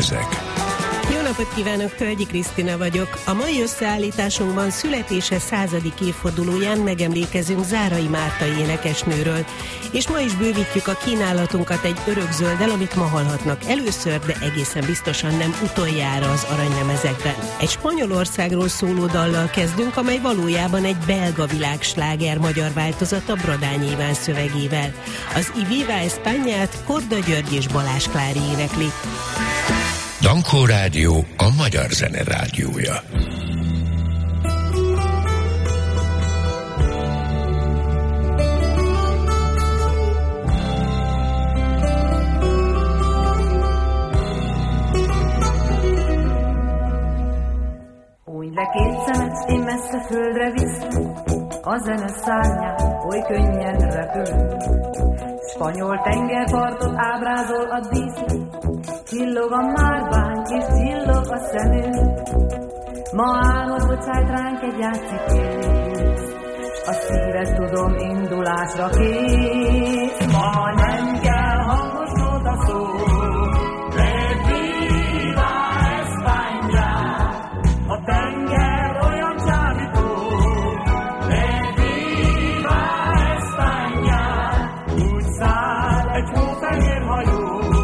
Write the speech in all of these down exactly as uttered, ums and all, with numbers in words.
Aranylemezek. Jó napot kívánok, Tölgyi Krisztina vagyok. A mai összeállításunkban születése századik évfordulóján megemlékezünk Zárai Márta énekesnőről, és ma is bővítjük a kínálatunkat egy örökzölddel, amit ma hallhatnak először, de egészen biztosan nem utoljára az aranylemezekben. Egy Spanyolországról szóló dallal kezdünk, amely valójában egy belga világsláger magyar változata Bradány Iván szövegével. Az I Viva Españát Korda György és Balázs Klári énekli. Dankó Rádió, a magyar zene rádiója. Húny le két szemet, én messze földre visz, a zene szárnyán oly könnyen repül. Spanyol tengerpartot ábrázol a díszlet, csillog a márvány és csillog a szemünk. Ma álmod bocsájt ránk egy játszikét, s a szíved tudom indulásra kész. Ma nem kell hangosnod a szó, de viva España, a tenger olyan csábító. De viva España, úgy száll egy hófehér hajó.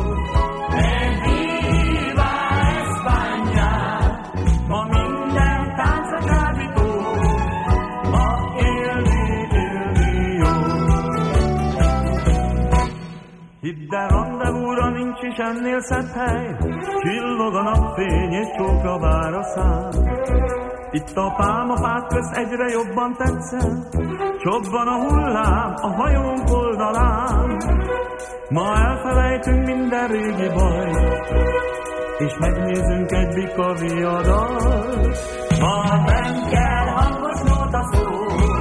Hidd el, rendezvúra nincs is ennél szebb hely, csillog a napfény és csókra vár a szám. Itt a pálmafák közt egyre jobban tetszel, csobban a hullám a hajónk oldalán. Ma elfelejtünk minden régi baj, és megnézünk egy bika viadalt. Ma nem kell hangosnod a szó,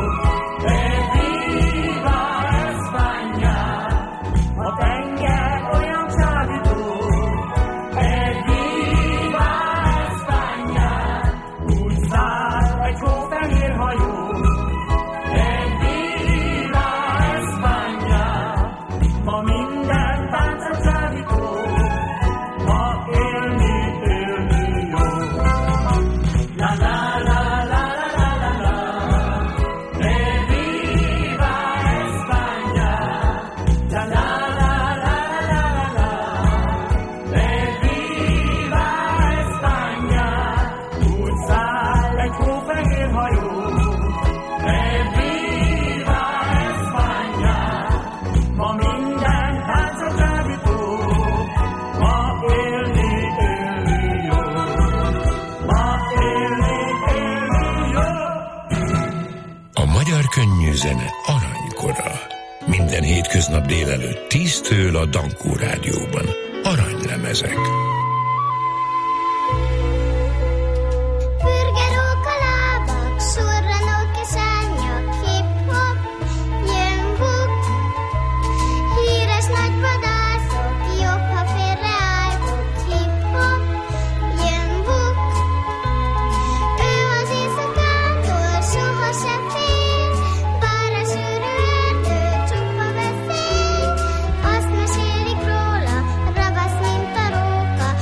zene aranykora. Minden hétköznap délelőtt tíztől a Dankó Rádióban. Aranylemezek. Azt mesélik róla, ravasz, mint a róka,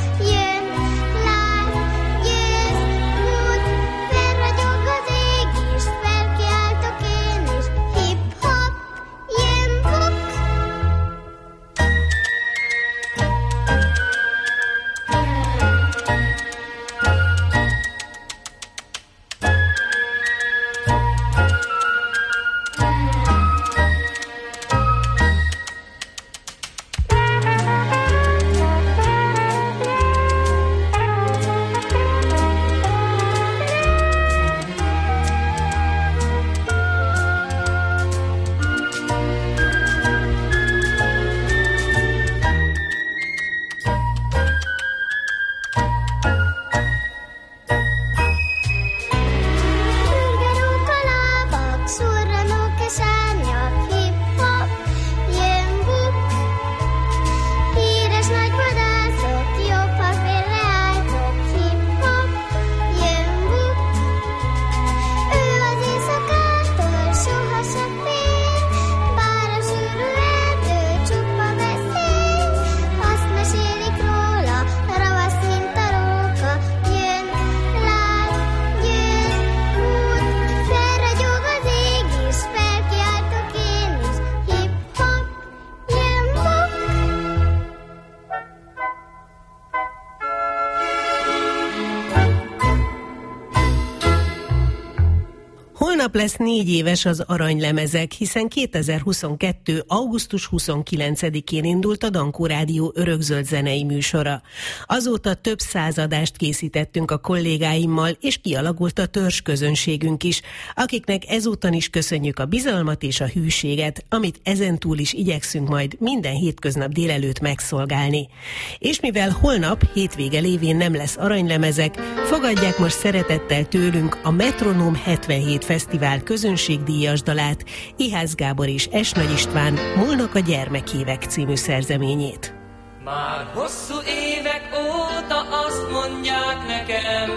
lesz négy éves az Aranylemezek, hiszen kétezer-huszonkettő. augusztus huszonkilencedikén indult a Dankó Rádió örökzöld zenei műsora. Azóta több századást készítettünk a kollégáimmal, és kialakult a törzsközönségünk is, akiknek ezúton is köszönjük a bizalmat és a hűséget, amit ezentúl is igyekszünk majd minden hétköznap délelőtt megszolgálni. És mivel holnap, hétvége lévén nem lesz Aranylemezek, fogadják most szeretettel tőlünk a Metronóm hetvenhét Fesztivál közönségdíjas dalát, Ihász Gábor és Es Nagy István Múlnak a gyermekévek című szerzeményét. Már hosszú évek óta azt mondják nekem,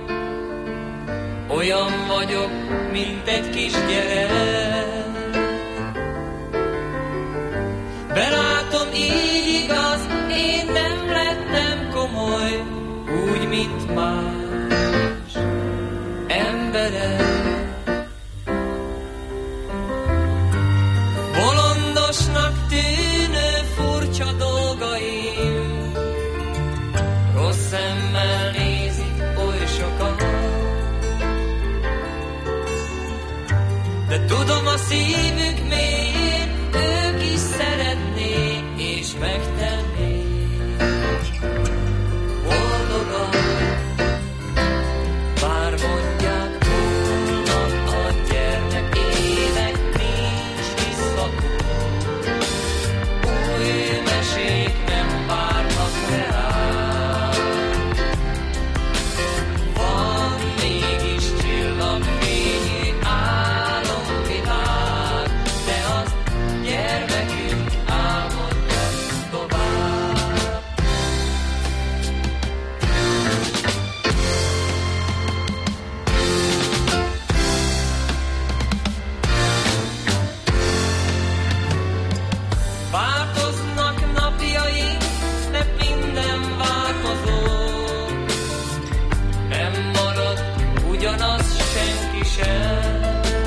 olyan vagyok, mint egy kisgyerek. Belátom, így igaz, én nem lettem komoly, úgy, mint más emberek. Bolondosnak tűnő furcsa dolgaim, rossz szemmel nézik oly sokan, de tudom a szívük mélyén, ők is szeretnék és megtennék boldogan. Bár mondják, holnap a gyermek évek nincs visszaút, új mesék nem várnak reál. Van mégis csillagfényű álomvilág, de azt gyermekünk álmodja tovább. Változnak napjaink, de minden változó, nem marad ugyanaz senki sem.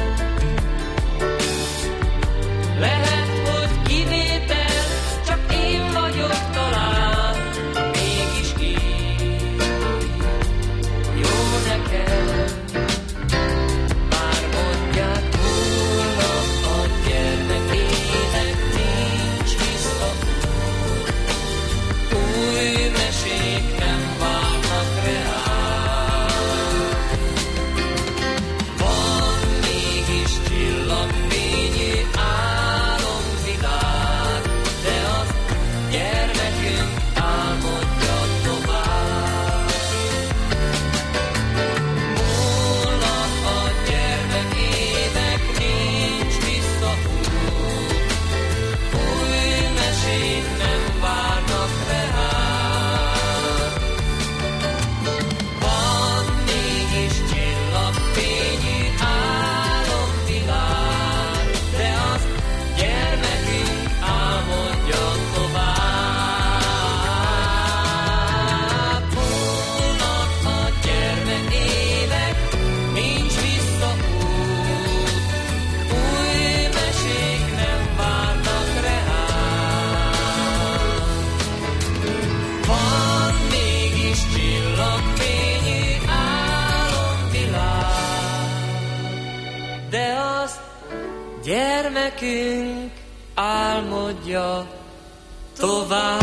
Lehet, hogy kivétel, csak én vagyok talán, mégis így jó nekem. Már mondják, holnap a gyermekének nincs visszaút, új mesék nem várnak reál. Van mégis csillagfényű álomvilág, de azt gyermekünk álmodja tovább. Múlnak a gyermekének nincs visszaút, új mesék nem várnak reál. Van mégis csillagfényű álomvilág, de azt gyermekünk álmodja tovább. Múlnak a gyermekének nincs visszaút, új mesék nem várnak reál. Van mégis csillagfényű álomvilág, de azt gyermekünk álmodja tovább.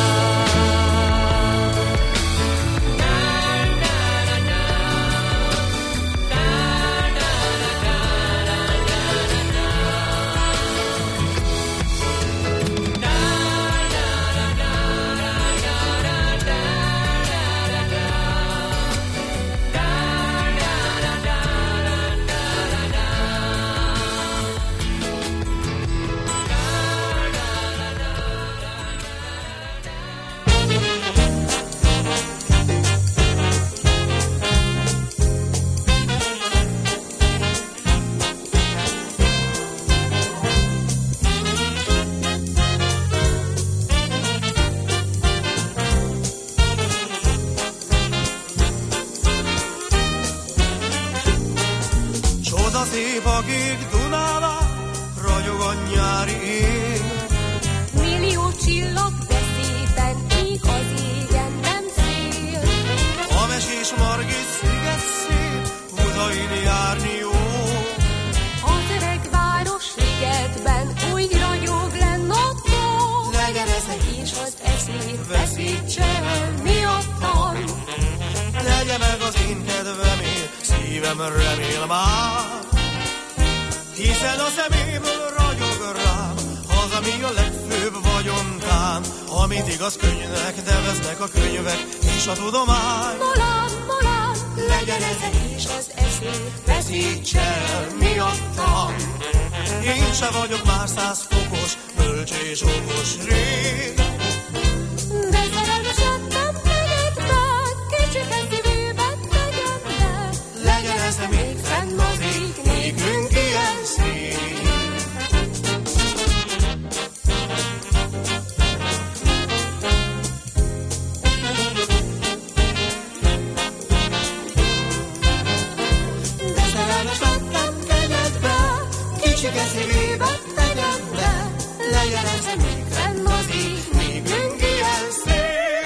Szép a kék Dunává, ragyog a nyári ég. Millió csillag, de szépen ég az égen, nem szél. A mesés Margit sziget szép, utain járni jó. szív veszítse el miattam. Legyen meg az én kedvemért, szívem remél már, hiszen a szeméből ragyog rám az, ami a legfőbb vagyonkám, amit igaz könyvnek neveznek a könyvek és a tudomány. Molám, molám, legyen ez is az eszét veszítse el miattam. Én se vagyok már száz fokos, bölcs és okos rég, de szerelmes lettem negyedbe, kicsike szívében tegyem be. legyen ez még fenn az ég, nékünk ilyen szép. De szerelmes lettem negyedbe, kicsike szívében tegyem be. Legyen ez még fenn az ég, nékünk ilyen szép.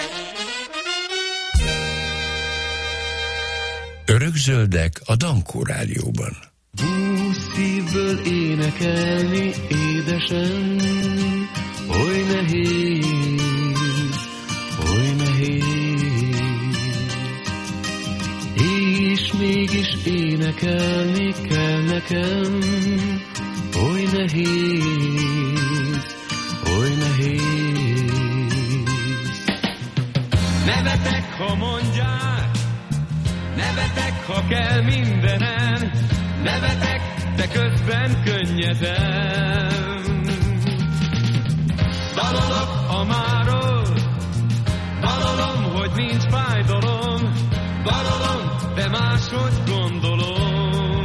Örökzöldek a Dankó Rádióban. Húsz szívből énekelni édesen, oly nehéz, oly nehéz. És mégis énekelni kell nekem, oly nehéz, oly nehéz. Nevetek, ha mondják, nevetek, ha kell mindenen, nevetek, de közben könnyedem. Dalolok a máról, dalolom, hogy nincs fájdalom, dalolom, de máshogy gondolom.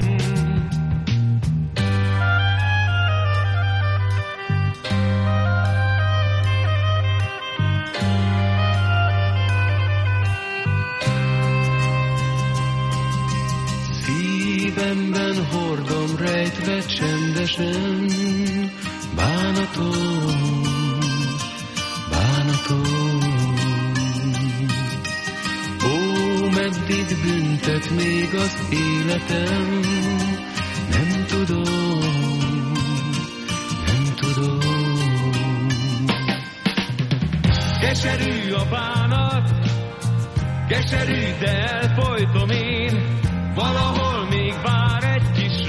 Szívemben hordom rejtve csendesen bánatom, bánatom. Ó, meddig büntet még az életem, nem tudom, nem tudom. Keserű a bánat, keserű, de elfolytom én, valahol még vár egy kis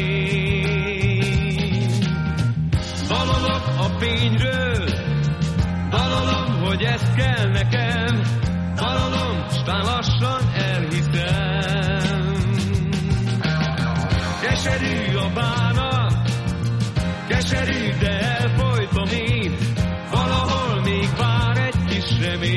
remény. Dalolok a fényről, dalolom, hogy ez kell nekem, dalolom, stán lassan elhiszem. Keserű a bánat, keserű, de elfolytom én, valahol még vár egy kis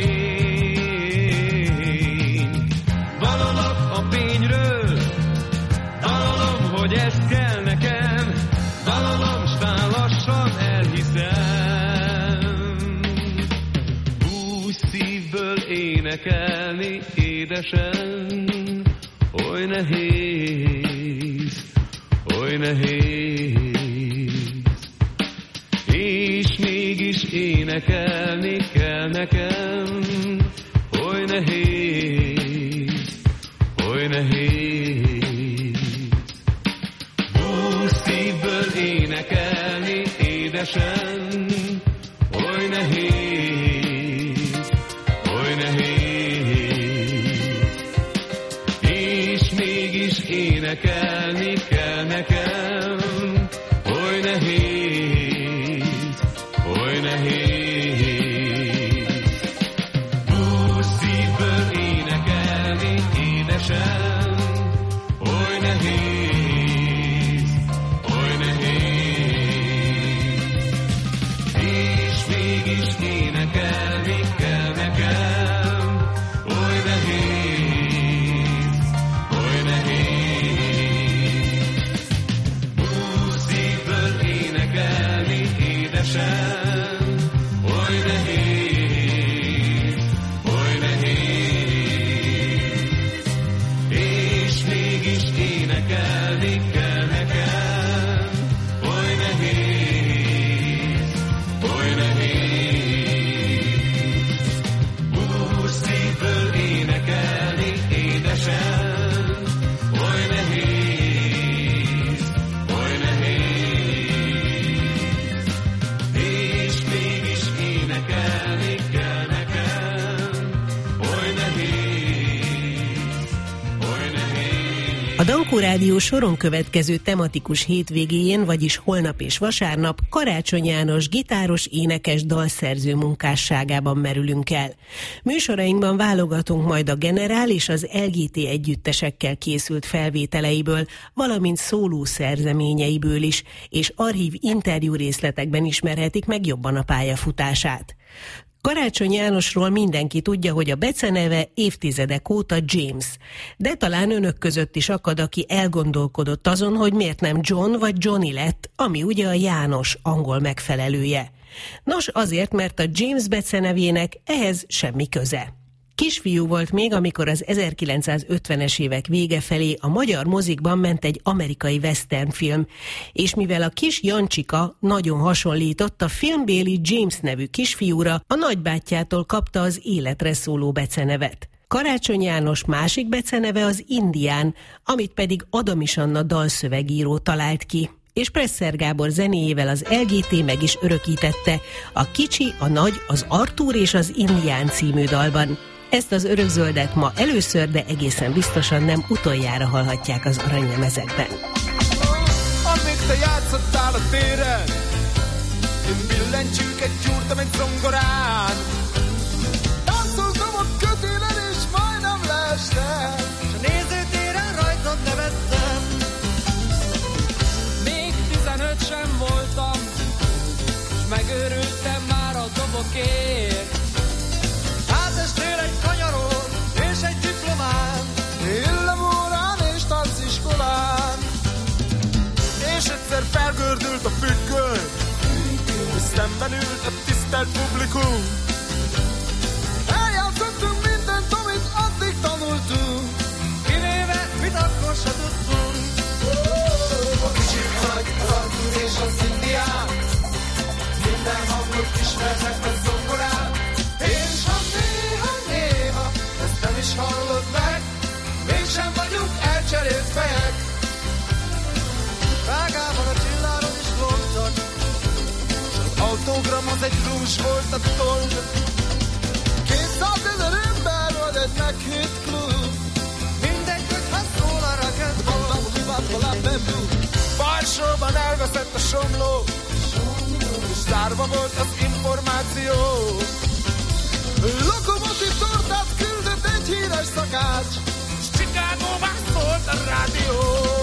remény. Dalolok a fényről, dalolom, hogy ez kell nekem, dalolom, stán lassan elhiszem. Húsz szívből énekelni édesen, oly nehéz, oly nehéz. És mégis énekelni kell nekem, oly nehéz, oly nehéz. Húsz szívből énekelni édesen, oly nehéz, oly nehéz. És mégis énekelni kell nekem, oly nehéz, oly nehéz. Húsz szívből énekelni édesen, oly nehéz, oly nehéz. És mégis énekelni kell nekem, oly nehéz, oly nehéz. Húsz szívből énekelni édesen, oly nehéz, oly nehéz. És mégis énekelni kell nekem, oly nehéz, oly nehéz. A Dankó Rádió soron következő tematikus hétvégéjén, vagyis holnap és vasárnap Karácsony János gitáros, énekes, dalszerző munkásságában merülünk el. Műsorainkban válogatunk majd a Generál és az el gé té együttesekkel készült felvételeiből, valamint szóló szerzeményeiből is, és archív interjú részletekben ismerhetik meg jobban a pályafutását. Karácsony Jánosról mindenki tudja, hogy a beceneve évtizedek óta James, de talán önök között is akad, aki elgondolkodott azon, hogy miért nem John vagy Johnny lett, ami ugye a János angol megfelelője. Nos, azért, mert a James becenevének ehhez semmi köze. Kisfiú volt még, amikor az ezerkilencszázötvenes évek vége felé a magyar mozikban ment egy amerikai western film, és mivel a kis Jancsika nagyon hasonlított a filmbéli James nevű kisfiúra, a nagybátyjától kapta az életre szóló becenevet. Karácsony János másik beceneve az Indián, amit pedig Adamis Anna dalszövegíró talált ki, és Presser Gábor zenéjével az el gé té meg is örökítette a Kicsi, a Nagy, az Artúr és az Indián című dalban. Ezt az örökzöldet ma először, de egészen biztosan nem utoljára hallhatják az aranylemezekben. Amíg te játszottál a téren, én billentyűket gyúrtam egy zongorán. Táncoltam a kötélen és majdnem leestem, s a nézőtéren rajtad nevettem. Még tizenöt sem voltam, s megőrültem már a dobokért. Hátestél egy kanyaron és egy diplomán, illemórán és tánciskolán. És egyszer felgördült a függöny, és szemben ült a tisztelt publikum. Eljátszottunk mindent, amit addig tanultunk, kivéve mit akkor se tudtunk. A kicsi, a nagy, az Artúr és az Indián, minden hangot ismernek a zongorán. És ha néha, néha ezt nem is hallod meg, mégsem vagyunk elcserélt fejek. Prágában a csilláron is voltak, s az autogram az egy rúzs volt a toll. Kétszázezer ember vagy egy meghitt klub, mindegy, hogy ha szól a rakettból. Varsóban elveszett a somló, és zárva volt az információ. Lokomotív tortát küldött egy híres szakács, s Chicagóban szólt a rádió.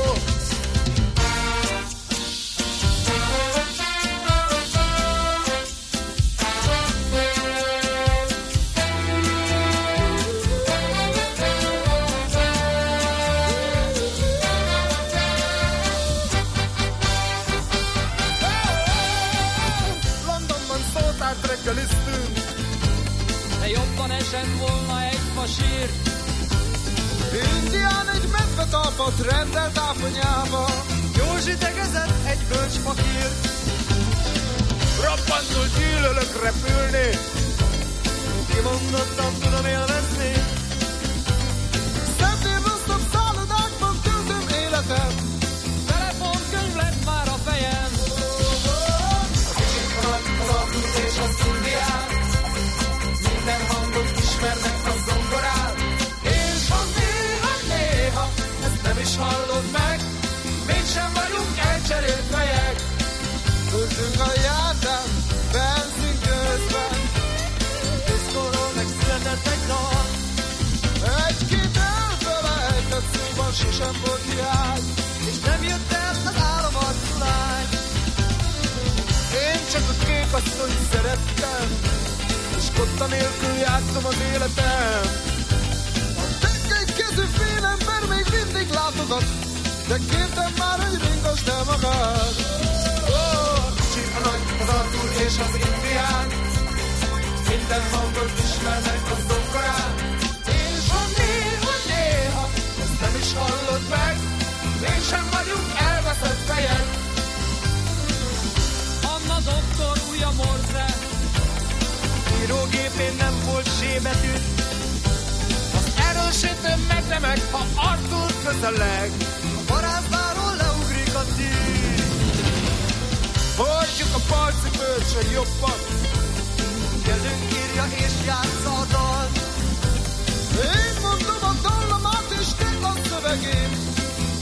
Londonban szótárt reggeliztünk, jobban esett volna egy fasír. Indián egy medvetalpat rendelt áfonyába, Józsi tegezett egy bölcs fakír. Rappantul gyűlölök repülni, kimondottan tudom élvezni. Szentén rosszabb szállodákban töltöm életem, Telefonkönyv lett már a fejem. A kicsi, a nagy, az Artúr és az Indián, minden hangot ismernek a zongorán. És ha néha, néha ezt nem is hallod meg, mégsem vagyunk elcserélt fejek. Töltünk a járdán, benzin közben, diszkóról megszületett egy dal. Egy-két elfelejtett szóban sosem volt hiány, és nem jött el az államarcú lány. Én csak a kék asszonyt szerettem, és kotta nélkül játszom az életem. A tekkenykezű félember még mindig látogat, de kértem már, hogy ringosd el magad. Oh, a kicsi, a nagy, az Artúr és az Indián, minden hangot ismernek a zongorán. És ha néha, néha ezt nem is hallod meg, mégsem vagyunk elveszett fejek. Anna doktor ujja morze, írógépén nem volt sébetű, az erősítő megremek, ha Artúr közeleg, a parázváról leugrik a tűz. Hordjuk a parcipőt, se jobban, kezünk írja és játsza a dal. Én mondom a dallamát és te a szövegét,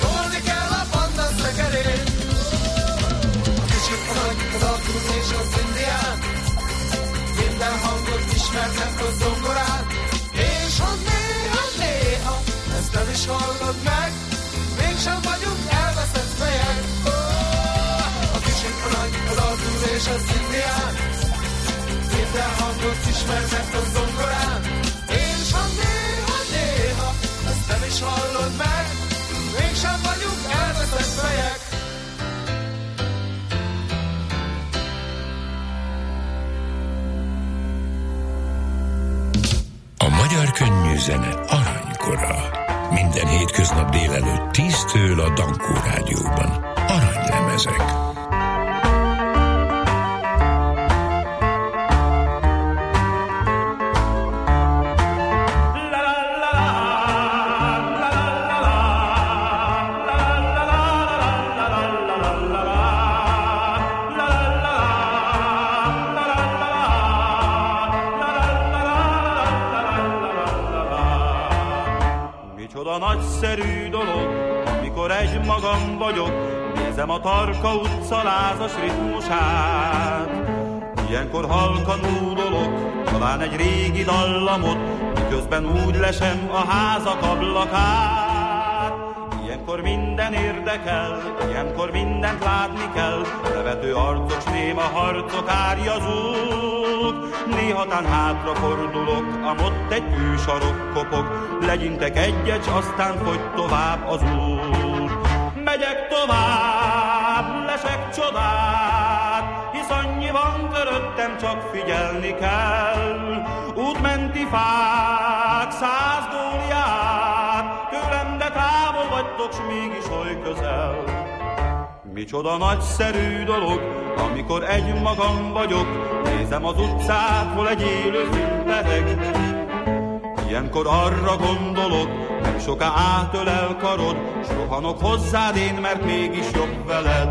ismert ezt a zongorát, és ha néha, néha ezt nem is hallod meg, mégsem vagyunk elveszett fejek. Oh, a kicsit, a nagy, az alkúz és az indián, minden hangot ismert ezt a zongorát, és ha néha, néha ezt nem is hallod meg, mégsem vagyunk elveszett fejek. A magyar könnyű zene aranykora. Minden hétköznap délelőtt tíztől a Dankó Rádióban. Aranylemezek. Nagyszerű dolog, amikor egy magam vagyok, nézem a Tarka utca lázas ritmusát. Ilyenkor halkan údolok, talán egy régi dallamot, miközben úgy lesem a házak ablakát. Ilyenkor minden érdekel, ilyenkor mindent látni kell, nevető arcok, néma harcok, árjazók. Néha tán hátrafordulok, amott egy tűsarok kopog, legyintek egyet, s aztán fogy tovább az út. Megyek tovább, lesek csodát, hisz annyi van köröttem, csak figyelni kell. Útmenti fák, száz góliát, tőlem de távol vagytok, s mégis oly közel. Micsoda nagyszerű dolog, amikor egy magam vagyok, nézem az utcát, hol egy élő filmpereg. Ilyenkor arra gondolok, nem soká átölel karod, s rohanok hozzád én, mert mégis jobb veled.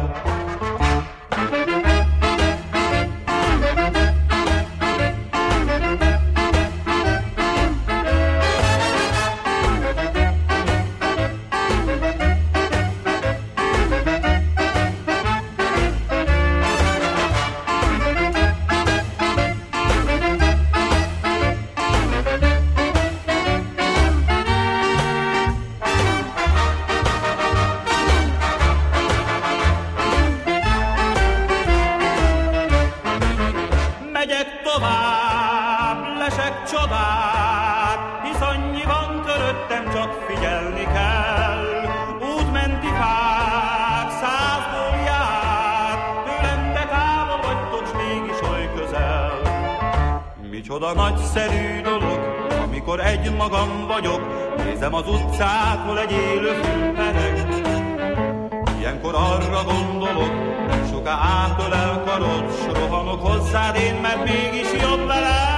Micsoda nagyszerű dolog, amikor egy magam vagyok, nézem az utcát, hol egy élő filmpereg. Ilyenkor arra gondolok, nem soká átölel karod, s rohanok hozzád én, mert mégis jobb veled.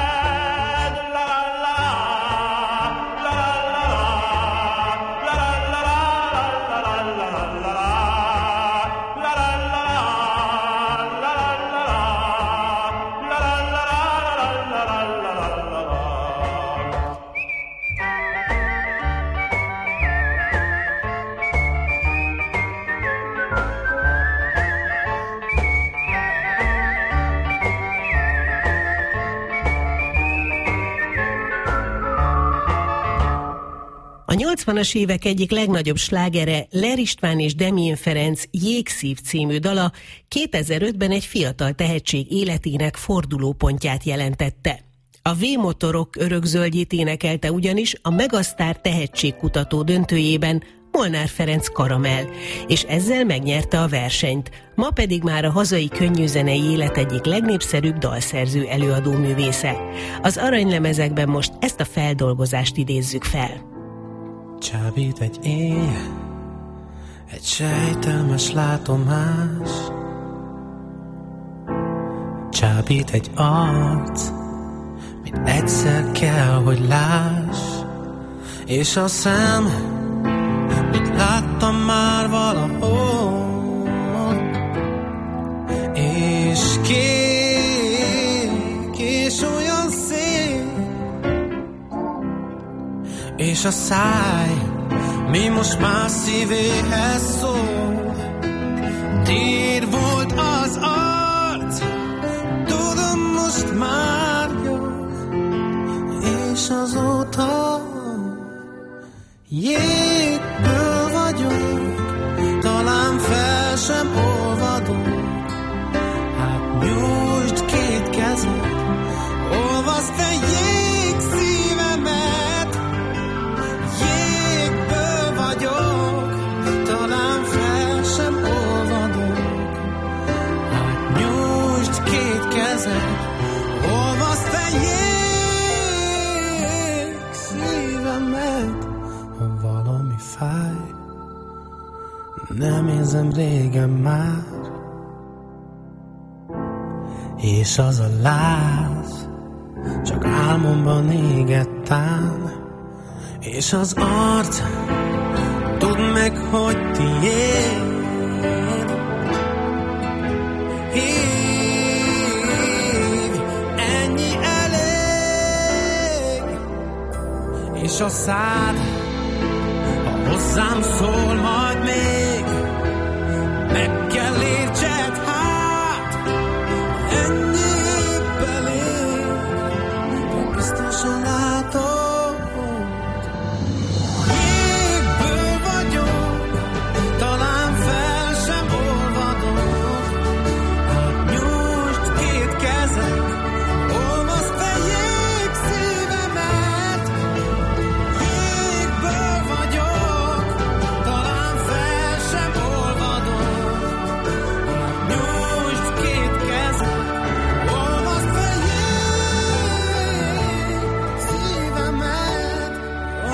A nyolcvanas évek egyik legnagyobb slágere, Ler István és Demjén Ferenc Jégszív című dala kétezer-ötben egy fiatal tehetség életének fordulópontját jelentette. A V-motorok örökzöldjét énekelte ugyanis a Megasztár tehetségkutató döntőjében Molnár Ferenc Karamell, és ezzel megnyerte a versenyt. Ma pedig már a hazai könnyűzenei élet egyik legnépszerűbb dalszerző előadó művésze. Az aranylemezekben most ezt a feldolgozást idézzük fel. Csábít egy éj, egy sejtelmes látomás, csábít egy arc, mint egyszer kell, hogy láss, és a szem, mit láttam már valahol, és kék, és olyan szép, és a száj, mi most már szívéhez szól. Tér volt az arc, tudom most már jó, és azóta jégből vagyok, talán fel sem olvadok. Hát nyújtsd két kezed, olvaszd te jég szívemet. Jégből vagyok, talán fel sem olvadok. Hát nyújtsd két kezed, olvaszd te jég szívemet. Ha valami fáj, nem érzem régen már, és az a láz csak álmomban égettán, és az arc tudd meg, hogy tiéd. Hívj, ennyi elég, és a szád, ha hozzám szól majd még, meg kell értsed, hát ennyi belég, de biztosan látod. Jégből vagyok, talán fel sem olvadok. Hát nyújtsd két kezed, olvaszd te jég szívemet. Jégből vagyok, talán fel sem olvadok. Hát nyújtsd két kezed, olvaszd te jég szívemet. Oh.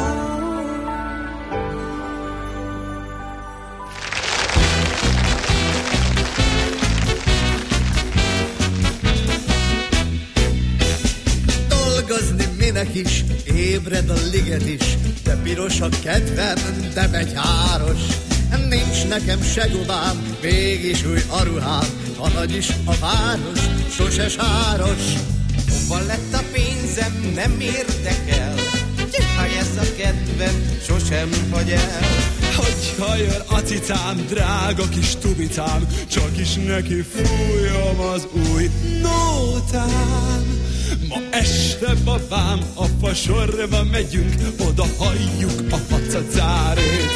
Dolgozni minek is, ébred a liget is, de piros a kedvem, de begyáros. Nincs nekem se gubám, mégis új a ruhám, ha nagy is a város, sose sáros. Hova lett a pénzem, nem érdekel, ha ez a kedvem sosem hagy el. Hogyha jön a cicám, drága kis tubicám, csak is neki fújom az új nótám. Ma este babám, a fasorba megyünk, oda halljuk a hacacárét.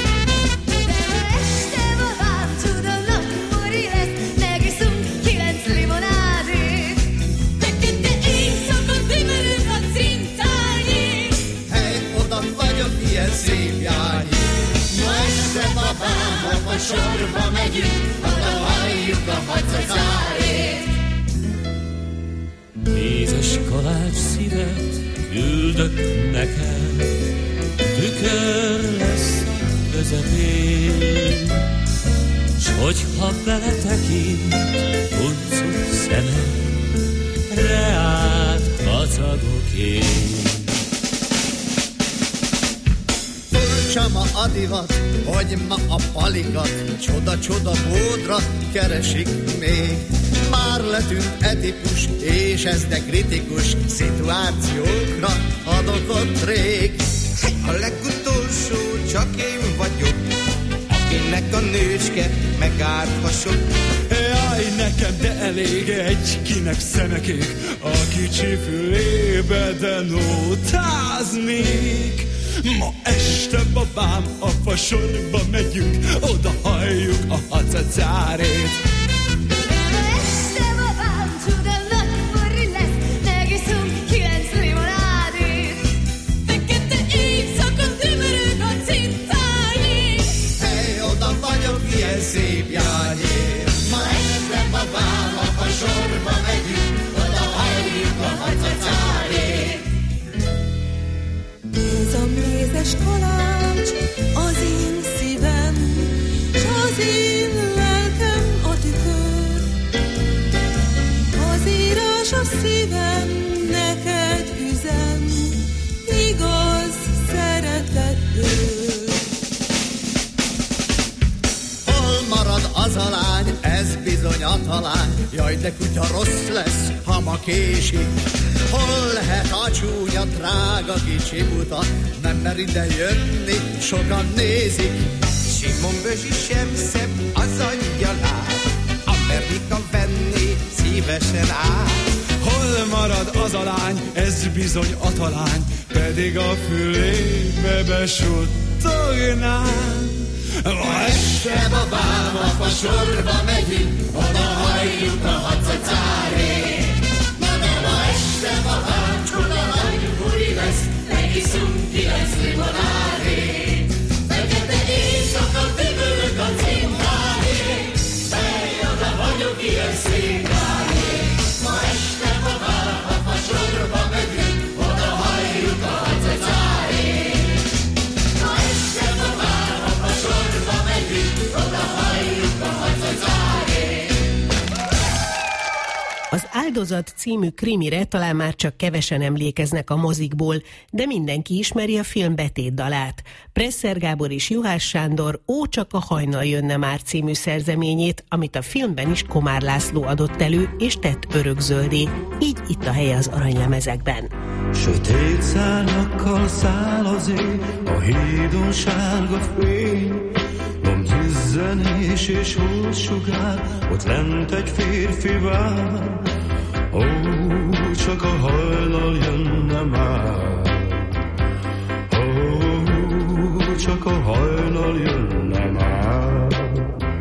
Hely, oda vagyok, ilyen szép jányi. Ma este babám, a fasorba megyünk, oda halljuk a hacacárét. Mézes kalács szívet küldök neked, tükör lesz a közepén, s hogyha beletekint huncut szemedre, át kacagok én. Furcsa ma a divat, hogy ma a palikat csoda-csoda módra keresik még. Már letűnt etipus, és ez de kritikus szituációkra adok ott rég. A legutolsó csak én vagyok, akinek a nőcske megárthasok. Jaj, nekem de elég egy, kinek szemekék, a kicsi fülébe de nótáznék. Ma este babám, a fasorba megyünk, oda halljuk a hacacárét. Szép jányér. Ma este babám, a fasorba megyünk, oda halljuk a hacacárét. Ez a mézes kalács az én szívem, s az én lelkem a tükör. Az írás a szívem neked üzem, igaz szeretetből. Marad az a lány, ez bizony a talány. Jaj, de kutya rossz lesz, ha ma késik. Hol lehet a csúnya, drága kicsi buta? Nem mer ide jönni, sokan nézik. Simon Bözsi sem szebb az angyalát, Amerika venni szívesen áll. Hol marad marad az a lány, ez bizony a talány, pedig a fülébe besuttognám. Ma este babám, a fasorba megyünk, oda hajjuk a hacacáré. Na de ma este babám, csoda nagy buli lesz, megiszunk kilenc limonádé. Fekete éjszaka tüdők a cinkáré, mely oda vagyok ilyen szénkáré. Ma este babám, a fasorba megyünk, oda hajjuk a hacacáré. Ma este babám, a fasorba megyünk, oda hajjuk a hacacáré. Az Áldozat című krimire talán már csak kevesen emlékeznek a mozikból, de mindenki ismeri a film betétdalát. Presser Gábor és Juhász Sándor Ó, csak a hajnal jönne már című szerzeményét, amit a filmben is Komár László adott elő és tett örökzöldé. Így itt a helye az aranylemezekben. Sötét szárnyakkal száll az ég, a hídon sárga fény, zzenés és hósugár, ott lent egy férfi vár. Ó, csak a hajnal jönne már. Ó, csak a hajnal jönne már.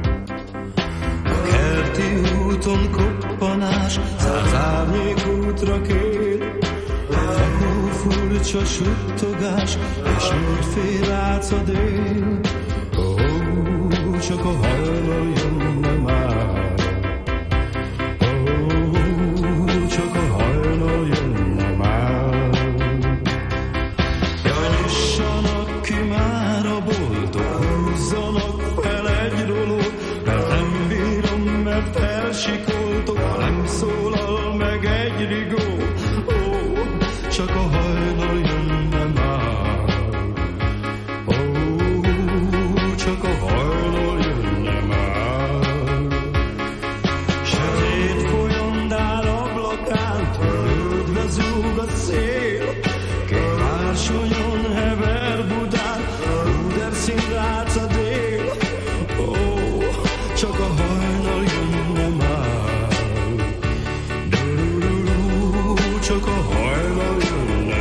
A kerti úton koppanás, száz árnyék útra kér. Fakó furcsa suttogás, és úgy fél átsz a dél. Csak a hajnal jönne már. Ó, csak a hajnal jönne már. Jaj, nyissanak ki már a boltok, húzzanak fel egy rolót, mert nem bírom, mert elsikoltok, nem szólal meg egy rigó. Ó, csak a hajnal jönne már. Ó, csak a hajnal jönne már. Sötét folyondál ablakán, törődve zúg a szél. Két mársonyon hever Budán, Ruderszín rác a dél. Ó, csak a hajnal jönne már. Dururú, csak a hajnal jönne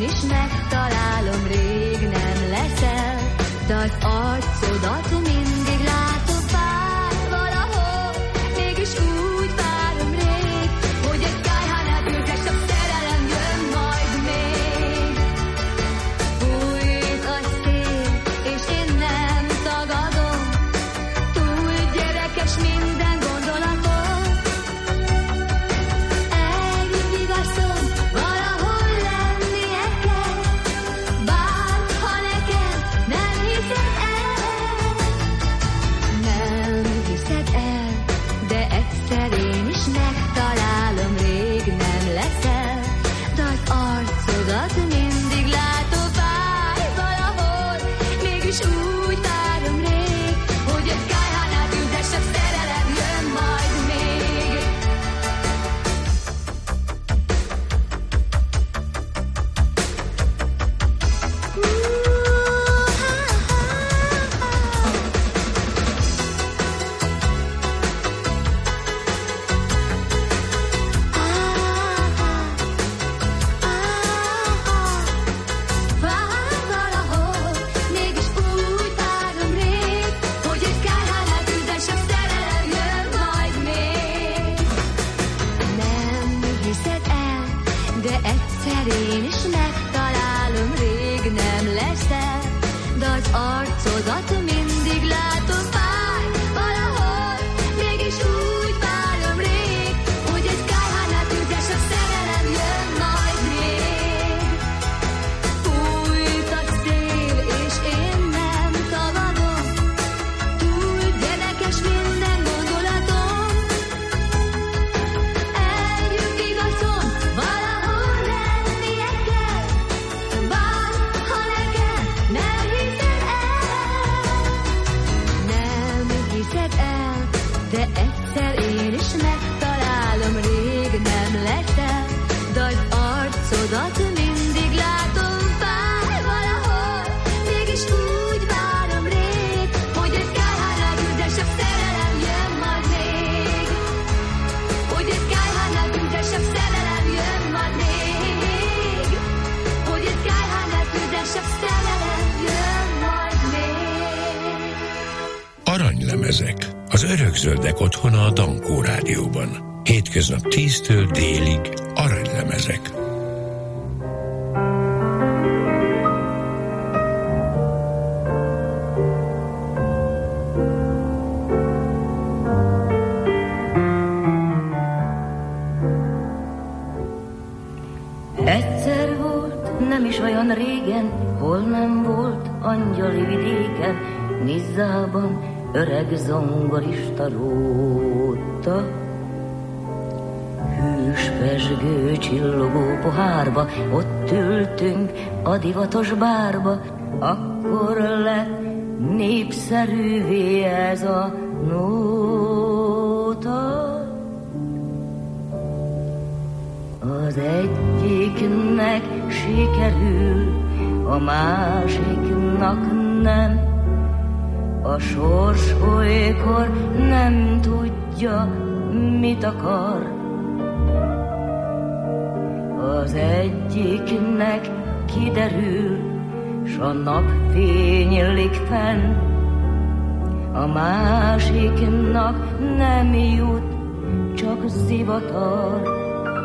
is megtalálom, rég nem leszel, de az arcodat mindig látom, fáj valahol, mégis úgy várom rég, hogy egy kájhánál tűzesebb szerelem jön majd még. Fújt a szél, és én nem tagadom, túl gyerekes minden gondolatom. Egy vigaszom, valahol lennie kell, bár ha nekem nem hiszed el. Nem hiszed el, de egyszer én is megtalálom, rég nem leszel, de az arcodat mindig látom, fáj valahol, mégis úgy várom rég, hogy egy kájhánál tűzesebb szerelem jön majd még. Fáj valahol, mégis úgy várom rég, hogy egy kájhánál tűzesebb szerelem jön majd még. Nem hiszed el, de egyszer én is megtalálom, rég nem leszel, de az arcodat mindig látom, fáj valahol, mégis úgy várom rég, hogy egy kájhánál tűzesebb szerelem jön majd még. Fújt a szél, és én nem tagadom, túl gyerekes minden gondolatom. Egy vigaszom, valahol lennie kell, bár ha nekem nem hiszed el. Nem hiszed el, de egyszer én is megtalálom, rég nem leszel, de az arcodat mindig látom, fáj valahol, mégis úgy várom rég, hogy egy kájhánál tűzesebb szerelem jön majd még. Hogy egy kájhánál tűzesebb szerelem jön majd még. Hogy egy kájhánál tűzesebb szerelem jön majd még. Aranylemezek, az örökzöldek otthona a Dankó Rádióban. Hétköznap tíztől délig aranylemezek. Egyszer volt, nem is olyan régen, hol nem volt angyali vidéken, Nizzában öreg zongorista róta. Hűs pezsgő csillogó pohárba, ott ültünk a divatos bárba, akkor lett népszerűvé ez a nóta. Az egyiknek sikerül, a másiknak nem. A sors olykor nem tudja, mit akar. Az egyiknek kiderül, s a napfény illik fenn. A másiknak nem jut, csak zivatar.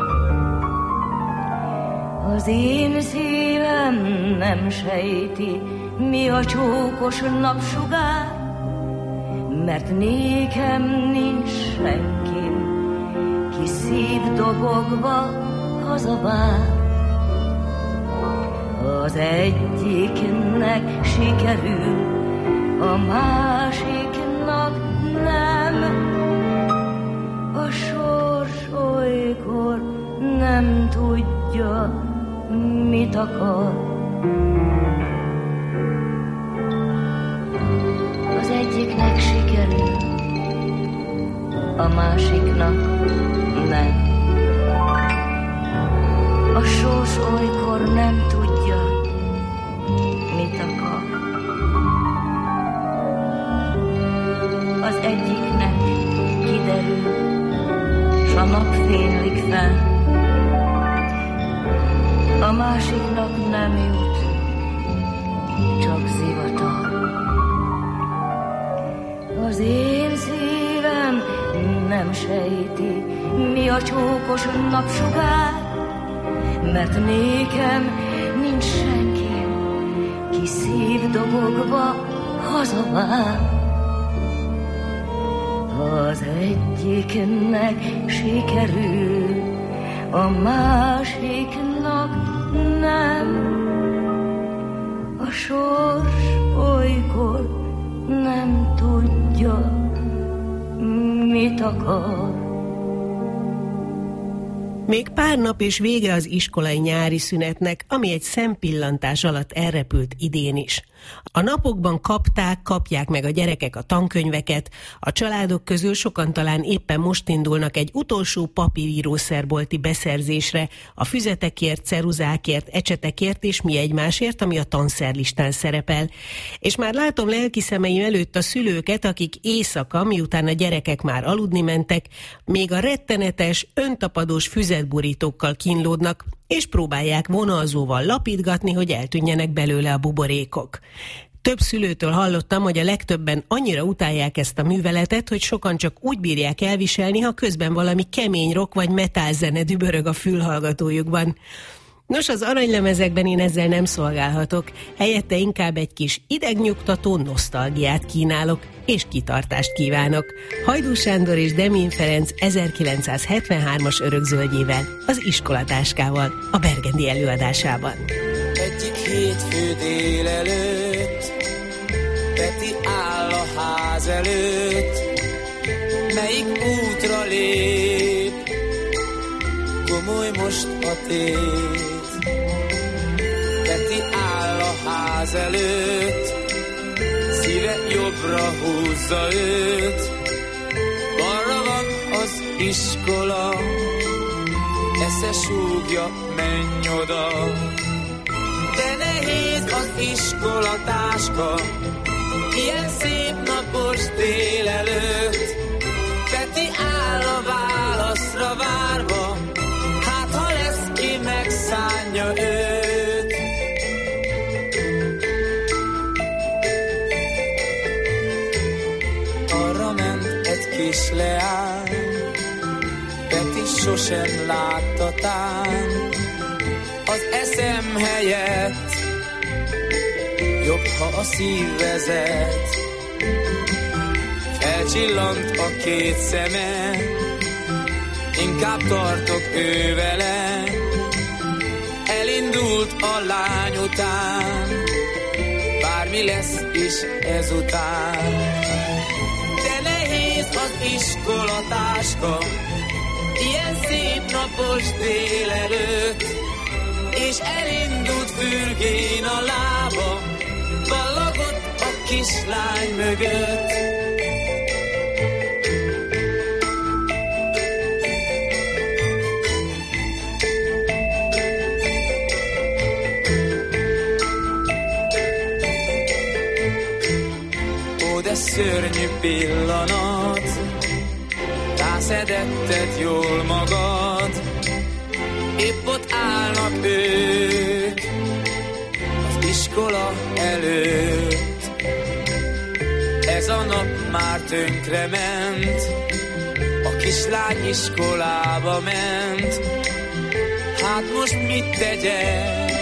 Az én szívem nem sejti, mi a csókos napsugár, mert nékem nincs senkim, ki szívdobogva hazavár. Az egyiknek sikerül, a másiknak nem. A sors olykor nem tudja, mit akar. Az egyiknek sikerül, a másiknak nem. A sors olykor nem tudja, mit akar. Az egyiknek kiderül, s a nap fénylik fel, a másik másiknak nem jut, csak zivatar. Az én szívem nem sejti, mi a csókos napsugár, mert nékem nincs senki, ki szívdobogva hazavár. Az egyiknek sikerül, a másiknak nem. A sors olykor nem tudja, mit akar. Még pár nap és vége az iskolai nyári szünetnek, ami egy szempillantás alatt elrepült idén is. A napokban kapták, kapják meg a gyerekek a tankönyveket, a családok közül sokan talán éppen most indulnak egy utolsó papírírószerbolti beszerzésre, a füzetekért, ceruzákért, ecsetekért és mi egymásért, ami a tanszerlistán szerepel. És már látom lelki szemeim előtt a szülőket, akik éjszaka, miután a gyerekek már aludni mentek, még a rettenetes, öntapadós füzetborítókkal kínlódnak, és próbálják vonalzóval lapítgatni, hogy eltűnjenek belőle a buborékok. Több szülőtől hallottam, hogy a legtöbben annyira utálják ezt a műveletet, hogy sokan csak úgy bírják elviselni, ha közben valami kemény rock vagy metal zene dübörög a fülhallgatójukban. Nos, az aranylemezekben én ezzel nem szolgálhatok, helyette inkább egy kis idegnyugtató nosztalgiát kínálok, és kitartást kívánok. Hajdú Sándor és Demén Ferenc ezerkilencszázhetvenhármas örökzöldjével, az iskolatáskával, a Bergendi előadásában. Egyik hétfő délelőtt Peti áll a ház előtt, melyik útra lép, komoly most a tét. Peti áll a ház előtt, szíve jobbra húzza őt, balra van az iskola, esze súgja, menj oda. De nehéz az iskolatáska, ilyen szép napos délelőtt. Peti áll a válaszra várva, hát ha lesz ki megszánja őt. Arra ment egy kis leány, Peti sosem látta tán, az eszem helyett jobb, ha a szív vezet. Felcsillant a két szeme, inkább tartok ő vele. Elindult a lány után, bármi lesz is ezután. De nehéz az iskolatáska, ilyen szép napos délelőtt, és elindult fürgén a lába, ballagott a kislány mögött. Ó, de szörnyű pillanat, rászedetted jól magad, épp ott állnak ők az iskola előtt. Ez a nap már tönkre ment, a kislány iskolába ment. Hát most mit tegyek,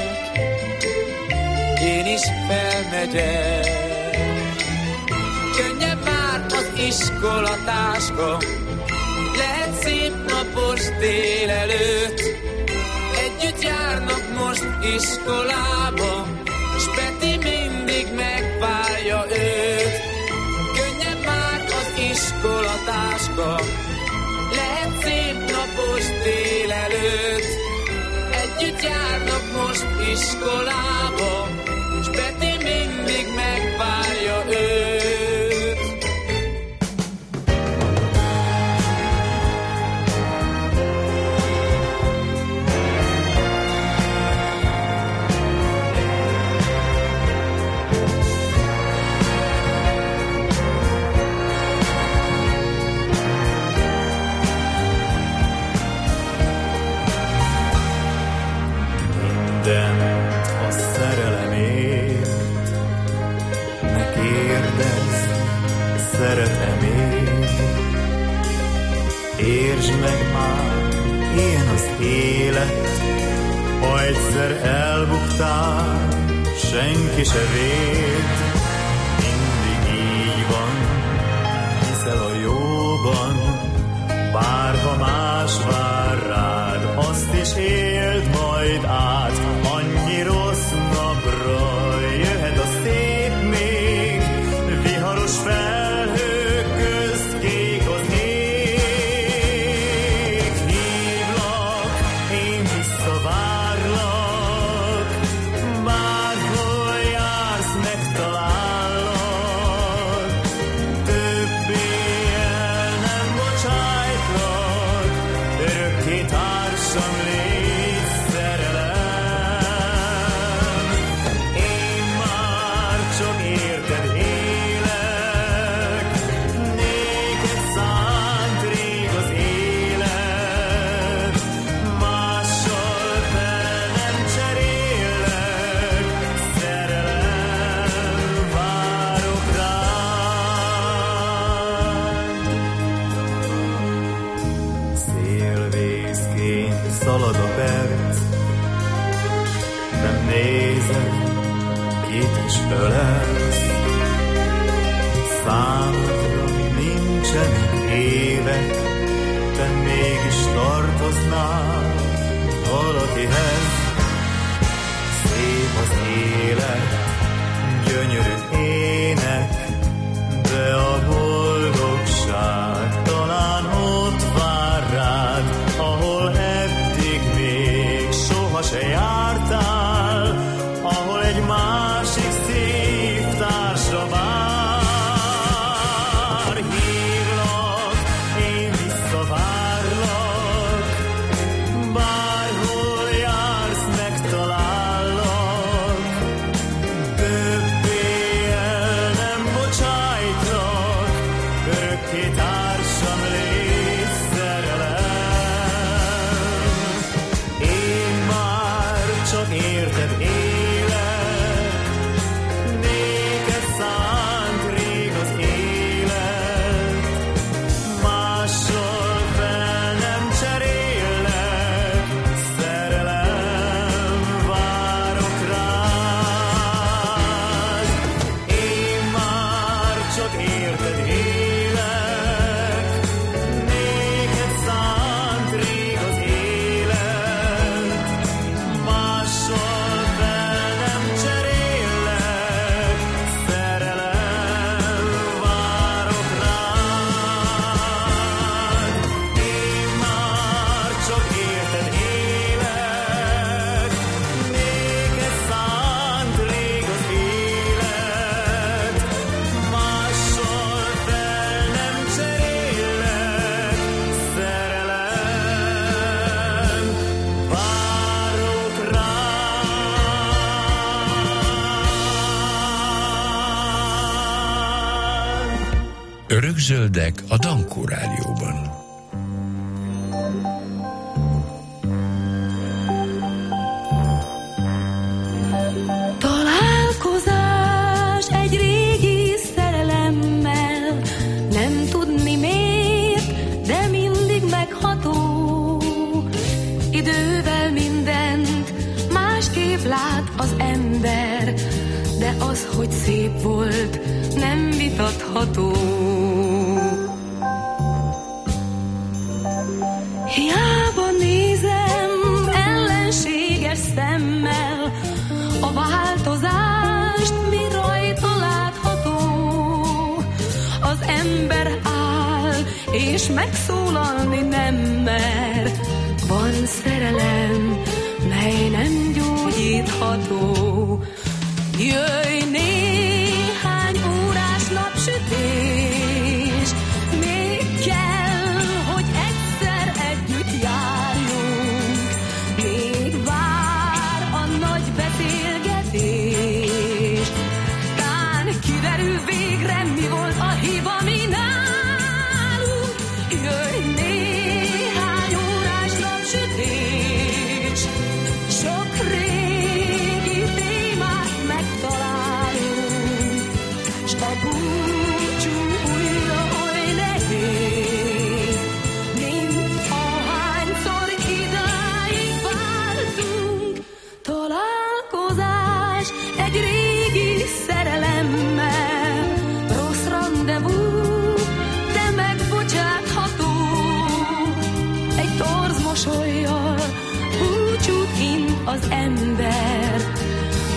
én is felmegyek. Könnyebb már az iskolatáska, lehet szép napos délelőtt. Együtt járnak most iskolába, s Peti mindig megvárja őt. Könnyebb már az iskolatáska, lehet szép napos délelőtt. Együtt járnak most iskolába, s Peti mindig megvárja őt. Minden Bocsáss meg már, ilyen az élet, ha egyszer elbuktál, senki se véd. Mindig így van, hiszel a jóban, bárha más vár rád, azt is éld majd át. Annyi rossz napra jöhet a szép még, viharos felhők közt kék az ég. Hívlak, én visszavárlak, bárhol jársz, megtalállak. Többé el nem bocsájtlak, örökké társam légy, szerelem. Én már csak érted élek, néked szánt rég az élet. Mással fel nem cserélek, szerelem, várok rád. Szélvészként szalad a perc, nem nézem, kit is ölelsz. Számodra nincsenek évek, te mégis tartoznál valakihez. Szép az élet, gyönyörű ének, de a boldogság talán ott vár rád, ahol eddig még soha se jártál, ahol egy másik szív társra vár. Hívlak, én visszavárlak, bárhol jársz, megtalállak. Többé el nem bocsájtlak, örökké társam légy, szerelem. Én már csak érted élek, néked szánt rég az élet. Mással fel nem cserélek, szerelem, várok rád. Én már csak érted élek, néked szánt rég az élet. Mással fel nem cserélek, szerelem, várok rád. Én már csak érted élek, néked szánt rég az élet. Mással fel nem cserélek, szerelem, várok rád. Örökzöldek a Dankó Rádióban. Találkozás egy régi szerelemmel, nem tudni miért, de mindig megható. Idővel mindent másképp lát az ember, de az, hogy szép volt, nem vitatható. Hiába nézem ellenséges szemmel, a változást, mi rajta látható. Az ember áll, és megszólalni nem mer. Van szerelem, mely nem gyógyítható. Jöjj, néhány órás napsütés, még kell, hogy egyszer együtt járjunk. Még vár a nagy beszélgetés, tán kiderül végre, mi volt a hiba, mi nálunk. Jöjj, néhány órás napsütés, sok régi témát megtalál.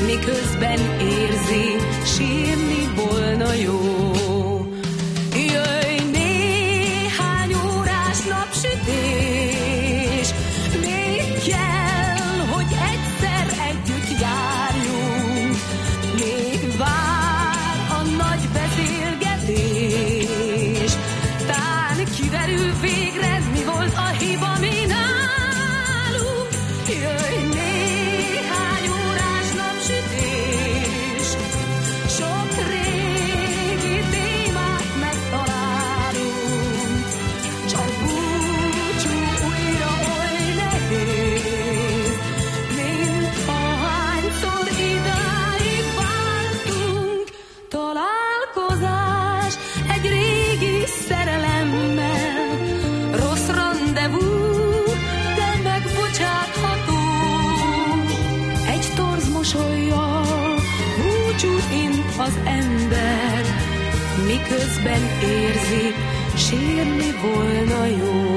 miközben érzi, sírni volna jó. Jöjj, néhány órás napsütés, még kell, hogy egyszer együtt járjunk, még vár a nagy beszélgetés, tán kiderül végre, mi volt a hiba mi nálunk. Jöjj, néhány órás napsütés, sok régi témát megtalálunk, csak búcsú újra oly nehéz, mint ahányszor idáig vártunk. Találkozás egy régi szerelemmel, rossz rendezvú, de megbocsátható. Egy torz mosollyal búcsút int az ember, miközben érzi, sírni volna jó.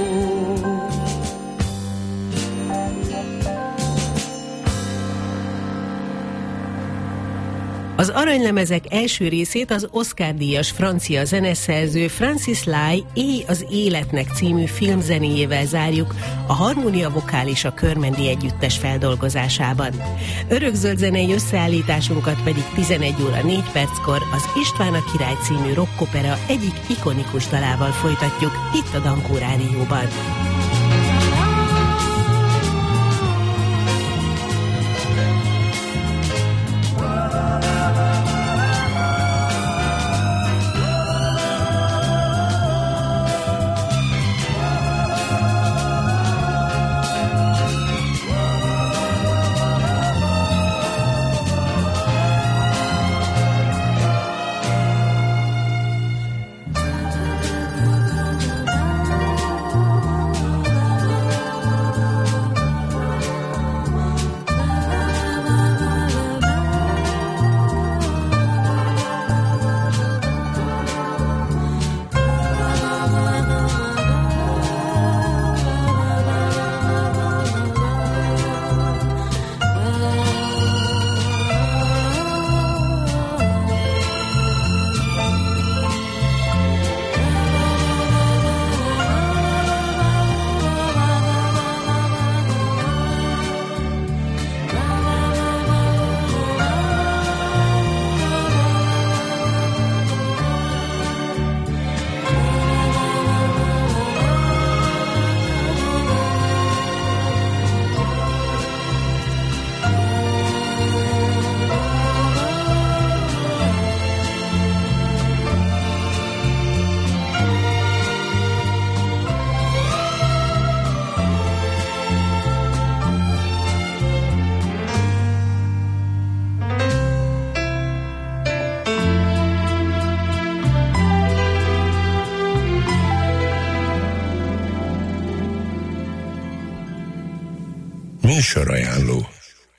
Az aranylemezek első részét az Oscar-díjas francia zeneszerző Francis Lai Éj az életnek című filmzenéjével zárjuk, a Harmónia Vokális a Körmendi Együttes feldolgozásában. Örökzöld zenei összeállításunkat pedig tizenegy óra négy perckor az István a király című rockopera egyik ikonikus dalával folytatjuk itt a Dankó Rádióban. Műsorajánló.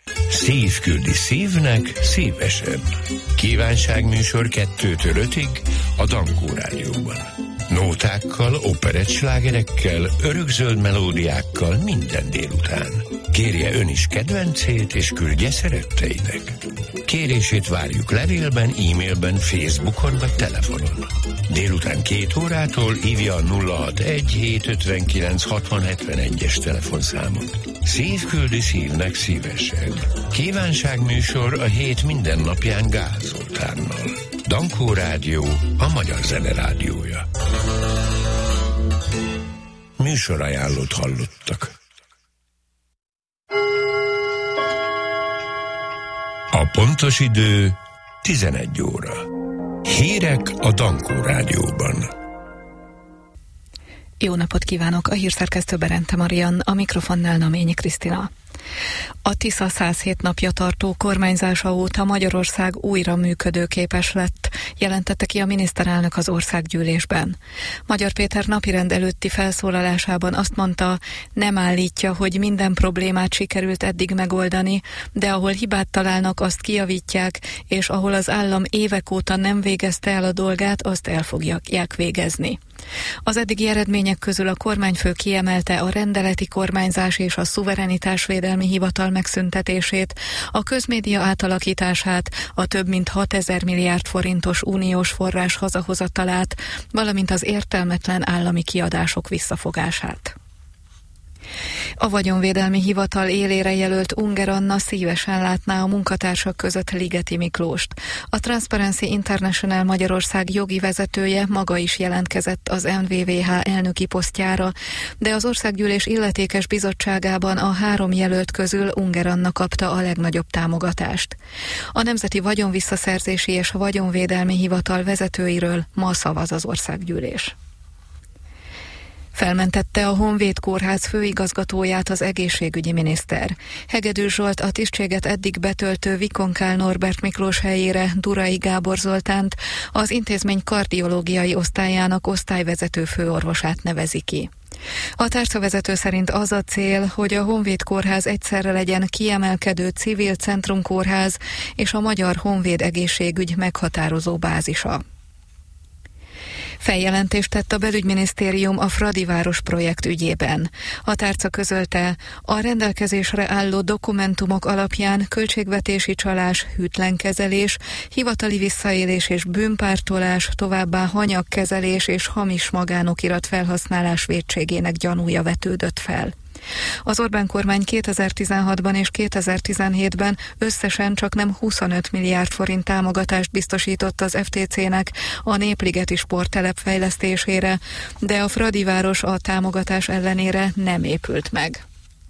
Szív küldi szívnek szívesen. Kívánságműsor kettőtől ötig a Dankó Rádióban. Nótákkal, operett slágerekkel, örökzöld melódiákkal minden délután. Kérje ön is kedvencét és küldje szeretteinek. Kérését várjuk levélben, e-mailben, Facebookon vagy telefonon. Délután két órától hívja a nulla hatvanegy hétszázötvenkilenc hatvan hetvenegyes telefonszámot. Szív küldi szívnek szívesen. Kívánságműsor a hét minden napján Gál Zoltánnal. Dankó Rádió, a magyar zene rádiója. Műsorajánlót hallottak. A pontos idő tizenegy óra. Hírek a Dankó Rádióban. Jó napot kívánok! A hírszerkesztő Berente Marian, a mikrofonnál Naményi Krisztina. A Tisza száz hét napja tartó kormányzása óta Magyarország újra működőképes lett, jelentette ki a miniszterelnök az országgyűlésben. Magyar Péter napirend előtti felszólalásában azt mondta, nem állítja, hogy minden problémát sikerült eddig megoldani, de ahol hibát találnak, azt kijavítják, és ahol az állam évek óta nem végezte el a dolgát, azt el fogják végezni. Az eddigi eredmények közül a kormányfő kiemelte a rendeleti kormányzás és a szuverenitásvédelmi hivatal megszüntetését, a közmédia átalakítását, a több mint hatezer milliárd forintos uniós forrás hazahozatalát, valamint az értelmetlen állami kiadások visszafogását. A vagyonvédelmi hivatal élére jelölt Unger Anna szívesen látná a munkatársak között Ligeti Miklóst. A Transparency International Magyarország jogi vezetője maga is jelentkezett az em vé vé há elnöki posztjára, de az országgyűlés illetékes bizottságában a három jelölt közül Unger Anna kapta a legnagyobb támogatást. A Nemzeti Vagyonvisszaszerzési és Vagyonvédelmi Hivatal vezetőiről ma szavaz az országgyűlés. Felmentette a Honvéd Kórház főigazgatóját az egészségügyi miniszter. Hegedűs Zsolt a tisztséget eddig betöltő Vikonkál Norbert Miklós helyére Durai Gábor Zoltánt, az intézmény kardiológiai osztályának osztályvezető főorvosát nevezi ki. A tárcavezető szerint az a cél, hogy a Honvéd Kórház egyszerre legyen kiemelkedő civil centrumkórház és a magyar honvéd egészségügy meghatározó bázisa. Feljelentést tett a belügyminisztérium a Fradiváros projekt ügyében. A tárca közölte, a rendelkezésre álló dokumentumok alapján költségvetési csalás, hűtlenkezelés, hivatali visszaélés és bűnpártolás, továbbá hanyagkezelés és hamis magánokirat felhasználás vétségének gyanúja vetődött fel. Az Orbán kormány kétezer-tizenhatban és kétezer-tizenhétben összesen csaknem huszonöt milliárd forint támogatást biztosított az ef té cének a Népligeti sporttelep fejlesztésére, de a Fradiváros a támogatás ellenére nem épült meg.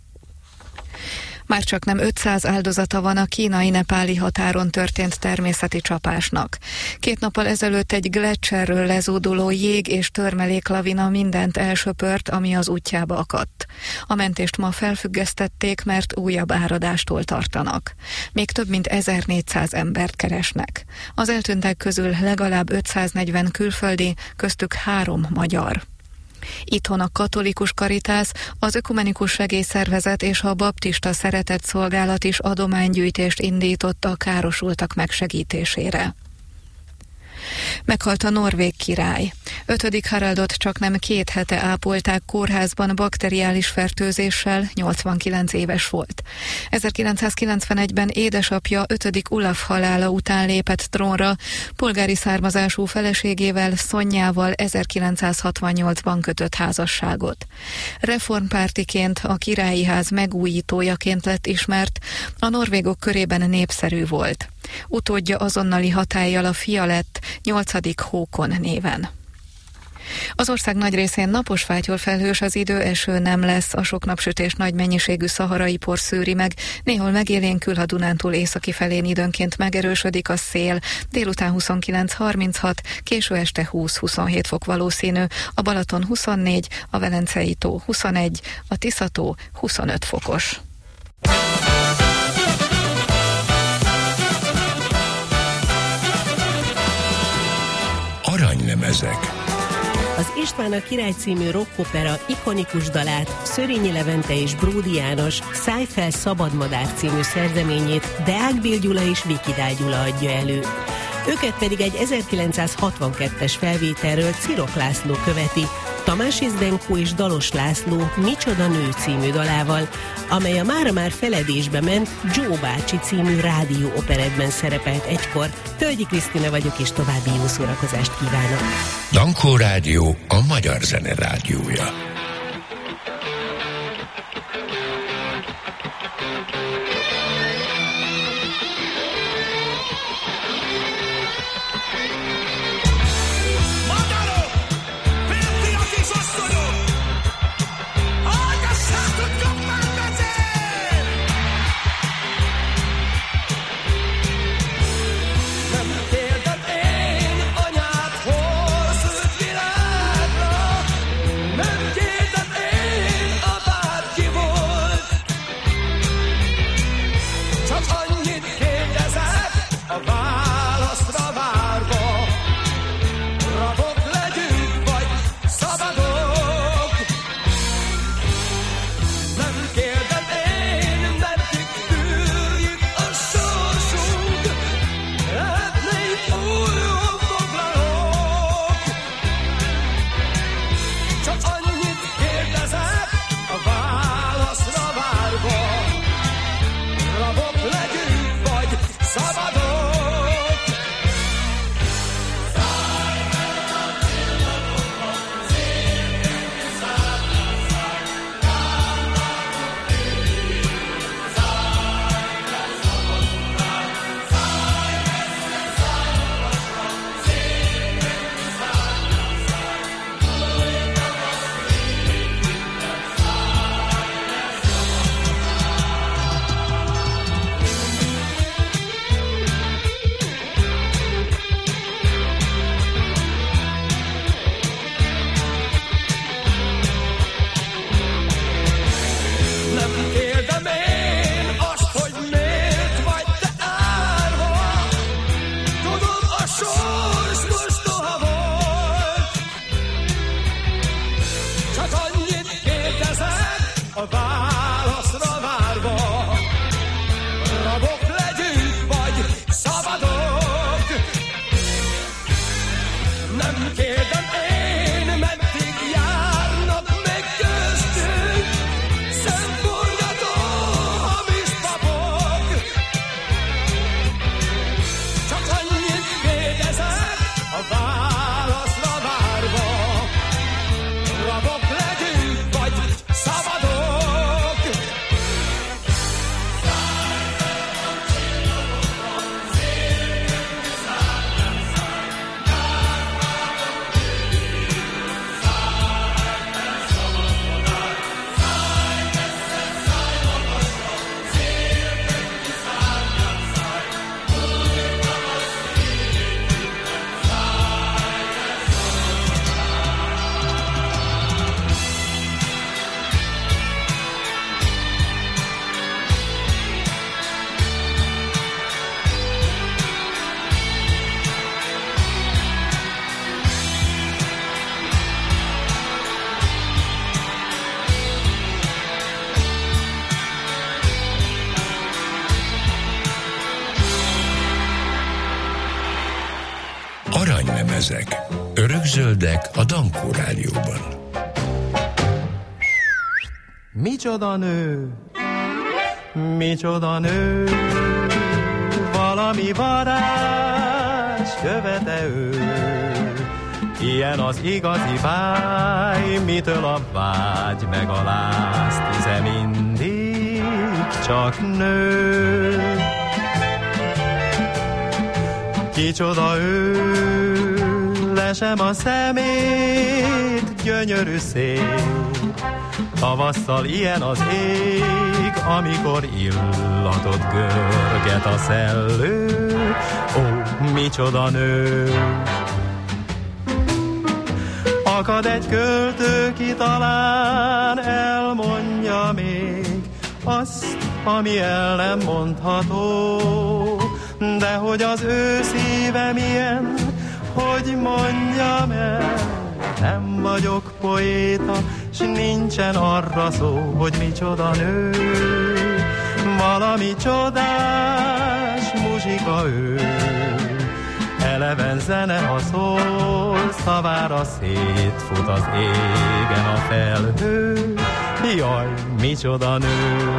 Már csak nem ötszáz áldozata van a kínai-nepáli határon történt természeti csapásnak. Két nappal ezelőtt egy gleccserről lezúduló jég- és törmeléklavina mindent elsöpört, ami az útjába akadt. A mentést ma felfüggesztették, mert újabb áradástól tartanak. Még több mint ezernégyszáz embert keresnek. Az eltűntek közül legalább ötszáznegyven külföldi, köztük három magyar. Itthon a Katolikus Karitász, az Ökumenikus Segélyszervezet és a Baptista Szeretetszolgálat is adománygyűjtést indított a károsultak megsegítésére. Meghalt a norvég király. Ötödik Haraldot csaknem két hete ápolták kórházban bakteriális fertőzéssel, nyolcvankilenc éves volt. ezerkilencszázkilencvenegyben édesapja ötödik Olaf halála után lépett trónra, polgári származású feleségével, Szonyával ezerkilencszázhatvannyolcban kötött házasságot. Reformpártiként, a királyi ház megújítójaként lett ismert, a norvégok körében népszerű volt. Utódja azonnali hatállyal a fia lett, nyolcadik Hókon néven. Az ország nagy részén napos fátyol felhős az idő, eső nem lesz, a sok napsütés nagy mennyiségű szaharai por szűri meg, néhol megélénkül, a Dunántúl északi felén időnként megerősödik a szél, délután huszonkilenc harminchat, késő este húsz-huszonhét fok valószínű, a Balaton huszonnégy, a Velencei tó huszonegy, a Tiszató huszonöt fokos. Aranylemezek. Az István a király című rockopera ikonikus dalát Szörényi Levente és Bródi János Szállj fel Szabadmadár című szerzeményét Deák Bél Gyula és Vikidál Gyula adja elő. Őket pedig egy ezerkilencszázhatvankettes felvételről Cirok László követi, Tamás Izdenkó és Dalos László Micsoda nő című dalával, amely a mára már feledésbe ment Joe bácsi című rádió operetben szerepelt egykor. Tölgyi Krisztina vagyok, és további jó szórakozást kívánok. Dankó Rádió, a magyar zene rádiója. Menjél Aranylemezek, örökzöldek a Dankó Rádióban. Micsoda nő, micsoda nő, valami varázs követe ő. Ilyen az igazi vágy, mitől a vágy megaláz, tüze mindig csak nő. Kicsoda ő, lesem a szemét, gyönyörű szép. Tavasszal ilyen az ég, amikor illatot görget a szellő. Ó, micsoda nő! Akad egy költő, ki talán elmondja még azt, ami el nem mondható. De hogy az ő szíve milyen, hogy mondjam el, nem vagyok poéta, s nincsen arra szó, hogy micsoda nő. Valami csodás muzsika ő, eleven zene, ha szól, szavára szétfut az égen a felhő. Jaj, micsoda nő!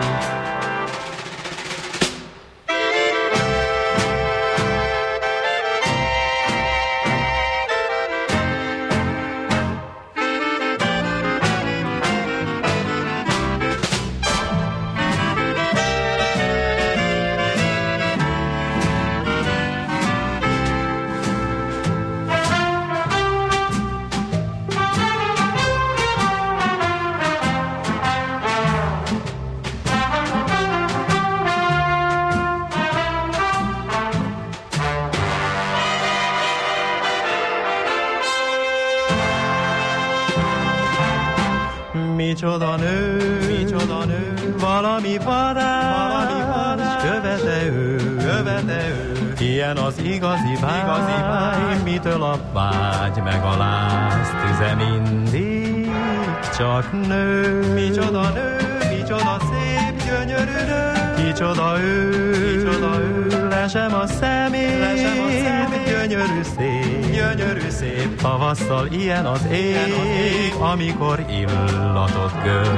Micsoda nő, micsoda nő, valami varázs, valami varázs, követe ő, követe ő. Ilyen az igazi vágy, igazi vágy, mitől a vágy megaláz, tüze mindig csak nő. Micsoda nő, micsoda szép, gyönyörű nő. Kicsoda ő, kicsoda ő, lesem a szemét, lesem a szemét, gyönyörű szép, gyönyörű szép. Tavasszal ilyen az ég, ilyen az ég, amikor illatot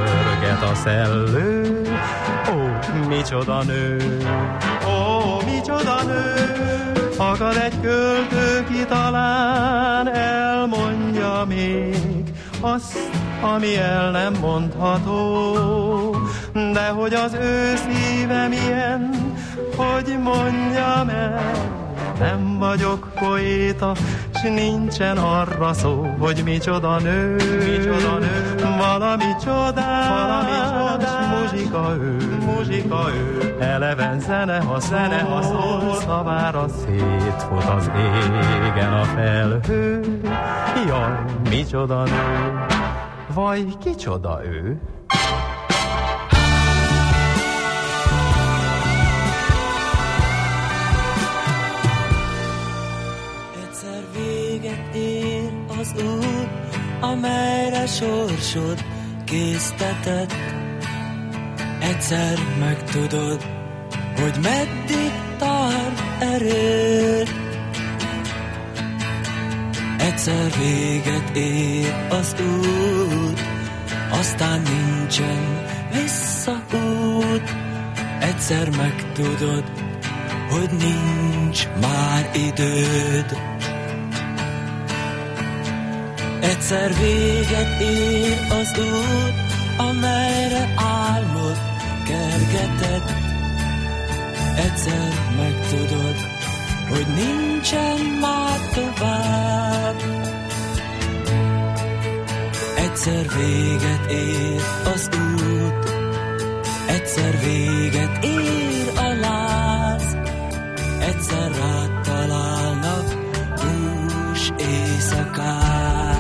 görget a szellő. Ó, micsoda nő, ó, micsoda Akad egy költő, ki talán elmondja még azt, ami el nem mondható, de hogy az ő szíve milyen, hogy mondjam el, nem vagyok poéta, s nincsen arra szó, hogy micsoda nő, micsoda nő, valami csodás, valami csodás, muzsika ő, muzsika ő, eleven zene, ha zene, ha szól, szavára szétfut az égen a felhő, jaj, micsoda nő, vaj, kicsoda ő? Az út, amelyre sorsod késztetett, egyszer megtudod, hogy meddig tart erőd. Egyszer véget ér az út, aztán nincsen visszaút. Egyszer megtudod, hogy nincs már időd. Egyszer véget ér az út, amelyre álmod kergetett. Egyszer megtudod, hogy nincsen már tovább. Egyszer véget ér az út, egyszer véget ér a láz. Egyszer rád találnak hús éjszakák.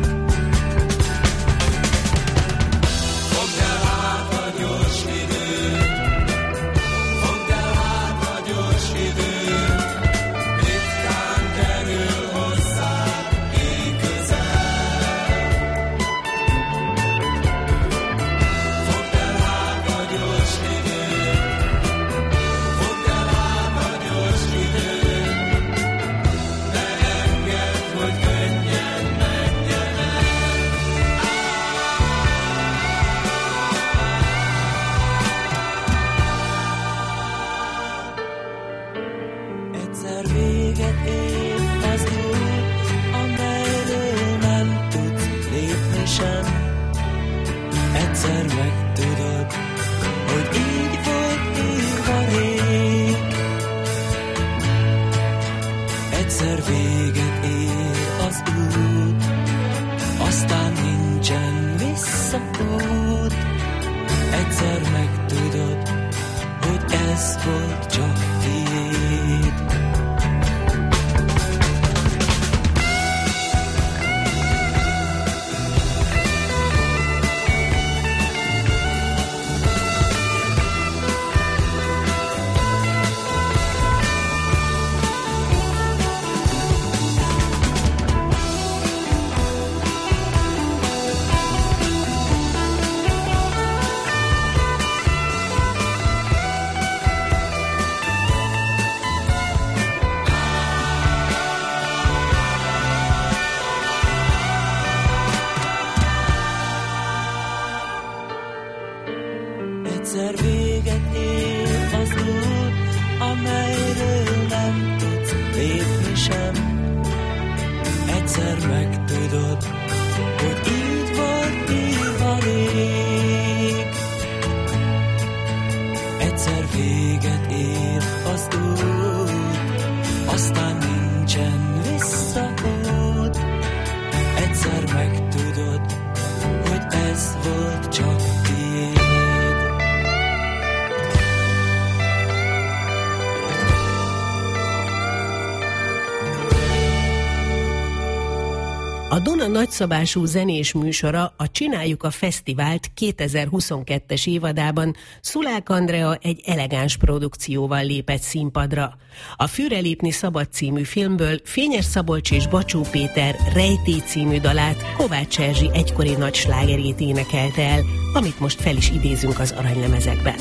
A Duna nagyszabású zenés műsora, a Csináljuk a Fesztivált kétezer-huszonkettes évadában Szulák Andrea egy elegáns produkcióval lépett színpadra. A Fűre lépni szabad című filmből Fényes Szabolcs és Bacsó Péter Rejtély című dalát Kovács Erzsi egykori nagy slágerét énekelte el, amit most fel is idézünk az aranylemezekben.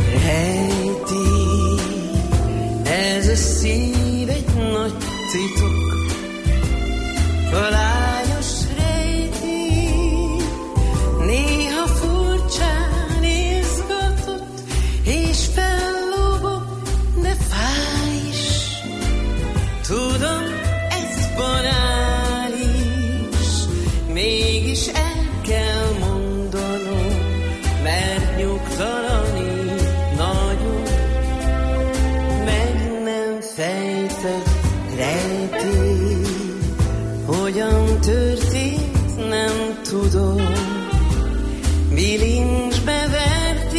Rejtély, ez a szív egy nagy titok, talányos rejtély, néha furcsán izgatott, és fellobog, de fáj is. fejtett rejtély, hogyan történt, nem tudom. Bilincsbe vertél,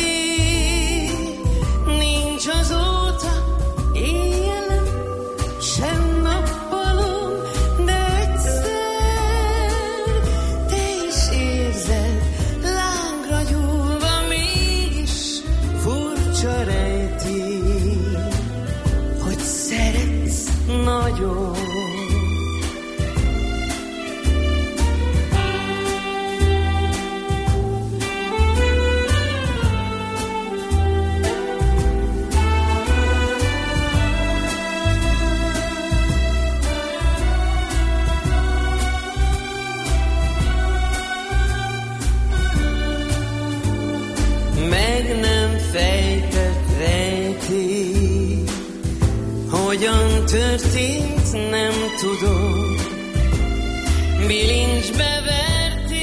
nincs azóta éjjelem, sem nappalom, de egyszer te is érzed, lángra gyúlva mégis furcsa rejtély, hogy szeretsz nagyon. Hogyan történt, nem tudom. Bilincsbe vertél,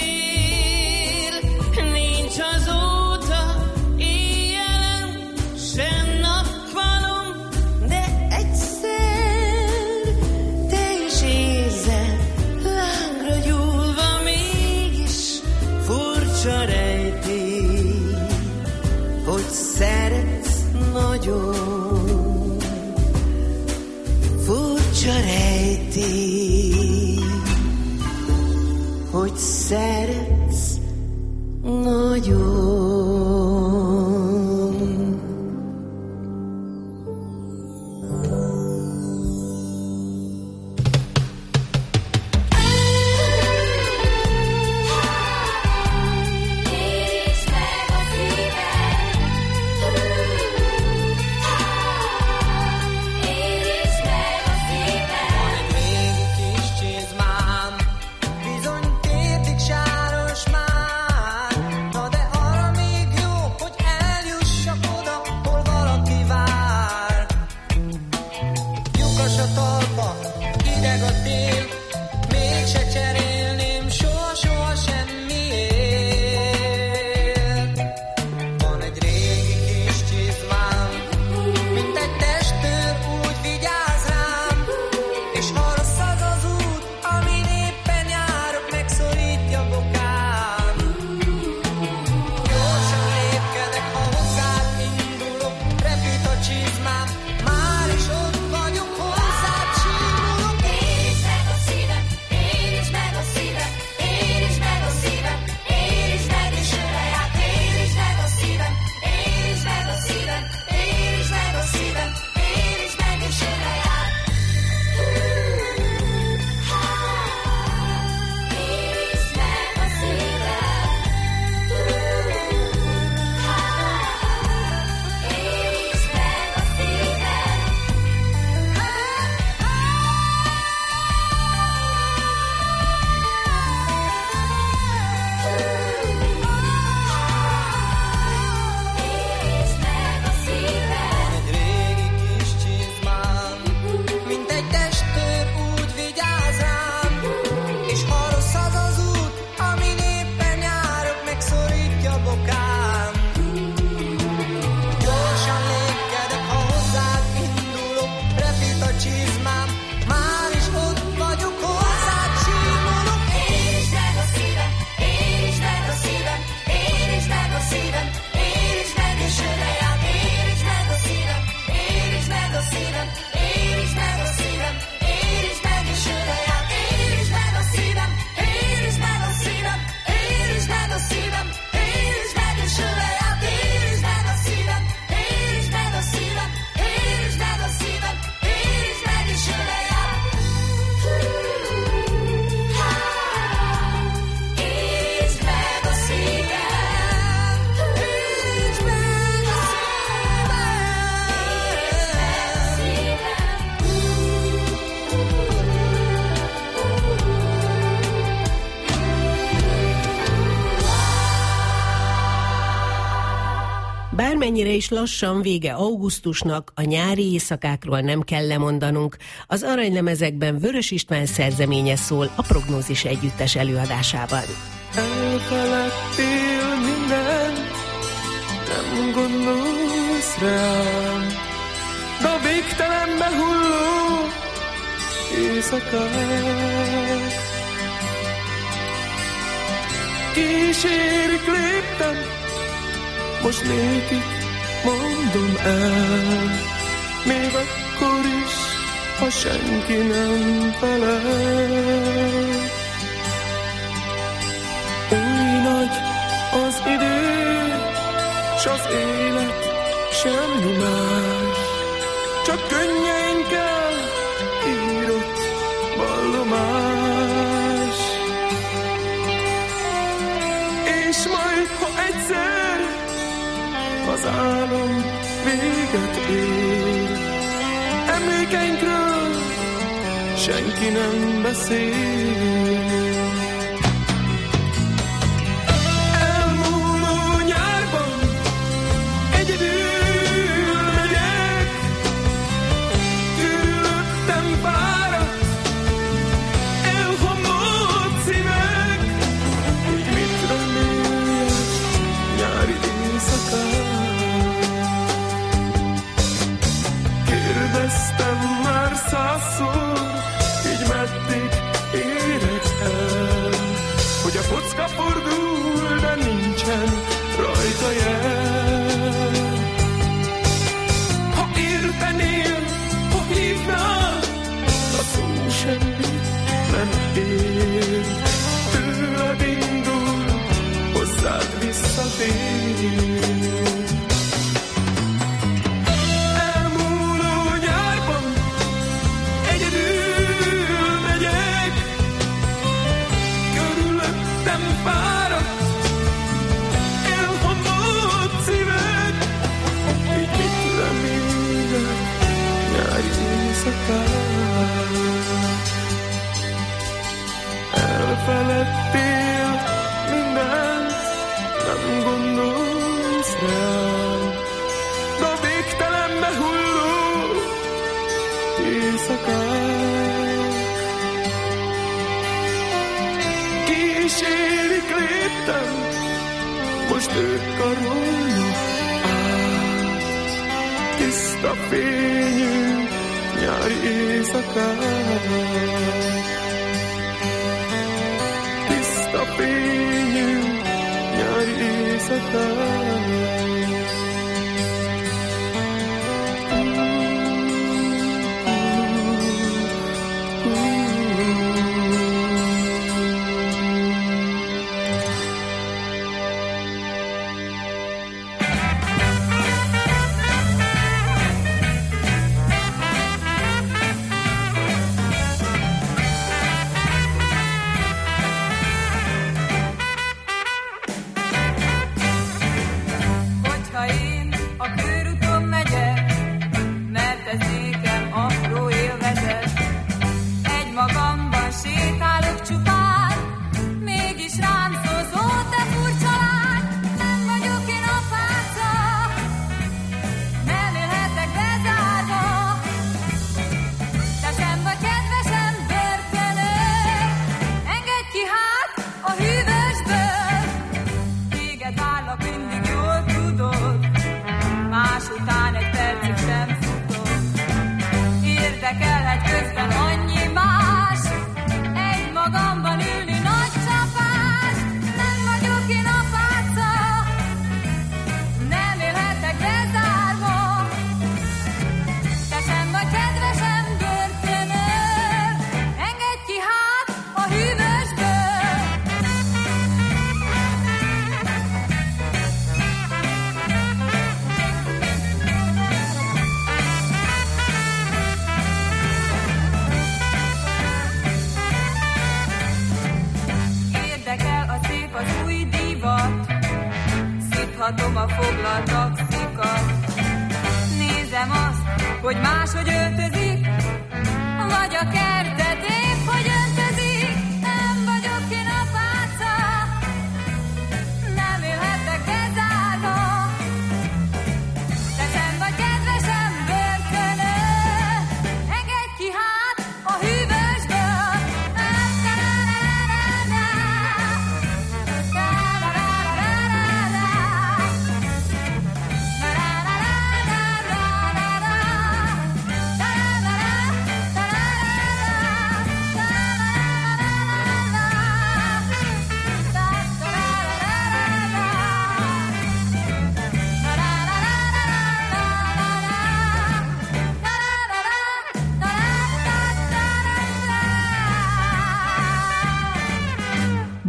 nincs azóta éjjelem, sem nappalom, de egyszer te is érzed, lángra gyúlva mégis furcsa rejtély, hogy szeretsz nagyon. Furcsa rejtély, hogy szeretsz nagyon. Bármennyire is lassan vége augusztusnak, a nyári éjszakákról nem kell lemondanunk. Az aranylemezekben Vörös István szerzeménye szól a Prognózis együttes előadásában. Elfeledtél mindent, nem gondolsz rám, de a végtelenbe hull éjszakák. Kísérik léptem, most nékik mondom el, még akkor is, ha senki nem felel. Új nagy az idő, s az élet semmi más, csak könnyeinkkel írott vallomás. És majd, ha egyszer az álom véget ér, emlékeinkről senki nem beszél. Elmúló nyárban egyedül megyek, körülöttem fáradt, elhomlott szívek, így mit reméljek nyári éjszakán. Kérdeztem már százszor, így meddig érek el, hogy a kocka fordul, de nincsen rajta jel. Ha értenél, ha hívnál, a szó semmit nem ér. Tőled indul, hozzád visszatér. Elfeledtél mindent, nem gondolsz rám, de a végtelenbe hulló éjszakák. Kísérik léptem, most ők karolnak át, tiszta fényű nyári éjszakák. Tiszta fényű nyári éjszakák. Hogy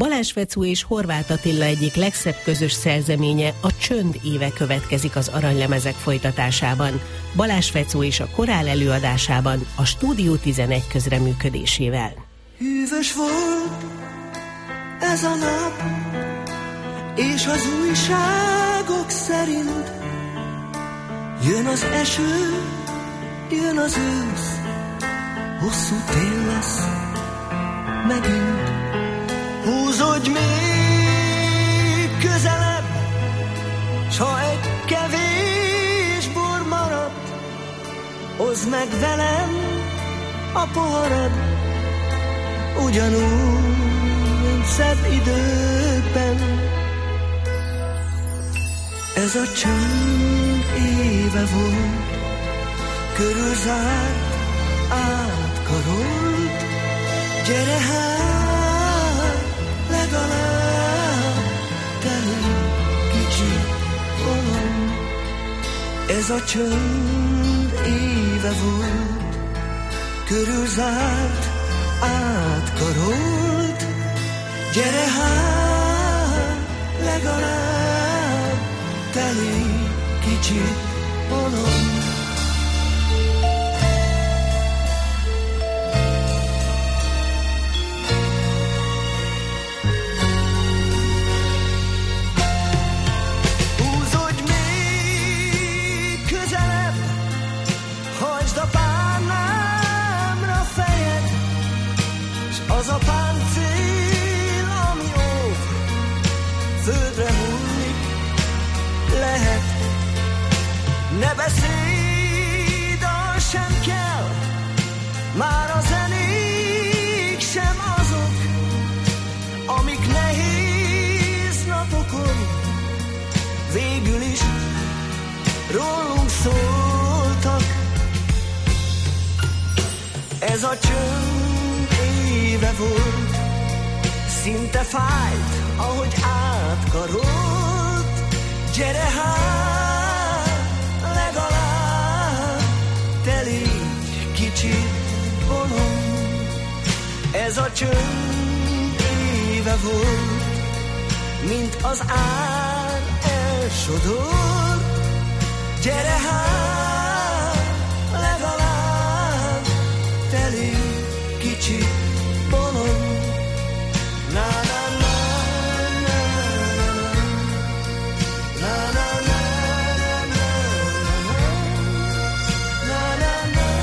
Balázs Fecó és Horváth Attila egyik legszebb közös szerzeménye, a Csönd éve következik az aranylemezek folytatásában. Balázs Fecó és a korál előadásában a Stúdió tizenegy közreműködésével. Hűvös volt ez a nap, és az újságok szerint jön az eső, jön az ősz, hosszú tél lesz megint. Húzódj még közelebb, s ha egy kevés bor maradt, hozd meg velem a poharad, ugyanúgy, mint szebb időkben. Ez a csönd éve volt, körülzárt, átkarolt, gyere hát, legalább telő kicsi bolond. Ez a csönd éve volt, körülzárt, átkarolt, gyere hát, legalább telő kicsi bolond. Az a páncél, ami óv, földre hullik, lehet. Ne beszéd, az sem kell, már a zenék sem azok, amik nehéz napokon végül is rólunk szóltak. Ez a csönd éve volt, szinte fájt, ahogy átkarolt, gyere hát, legalább te légy kicsit bolond. Ez a csönd éve volt, mint az ár elsodolt, gyere hát, legalább te légy kicsit bolond. Na na na na na na na na na na na.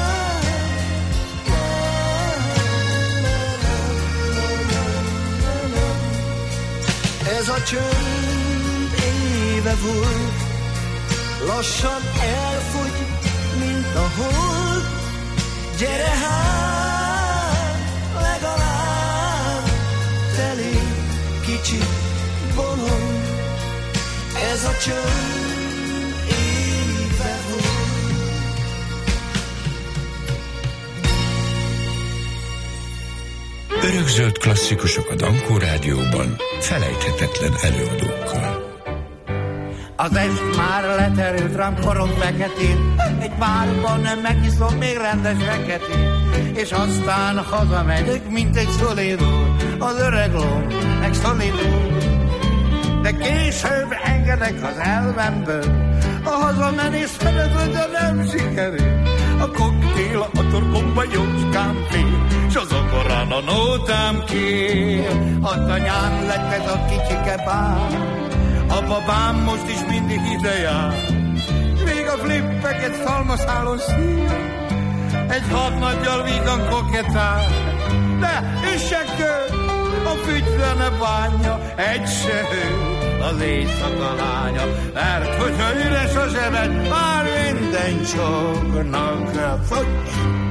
Ez a csönd éve volt, lassan elfogy, mint a hold, gyere hát, legalább te légy kicsit bolond. Ez a csönd éve volt. Örökzöld klasszikusok a Dankó Rádióban, felejthetetlen előadókkal. Az est már leterült rám korom feketén, egy párban nem megiszom még rendes feketén, és aztán hazamegyek, mint egy szolidó, az öreg ló, meg szolidó. De később engedek az elvemből, a hazamenés fedező, de nem sikerül. A koktél a torkomba jócskán fél, s az akorán a nótám kér. A tanyám lett ez a kicsike bár, a babám most is mindig ide jár. Még a flippeket szalmaszálon szív, egy hadnaggyal vígan koketál. De üssegő, a fügyzene bánja, egy se hő, az éjszaka lánya. Mert hogyha üres a zsebed, már minden csóknak fogy.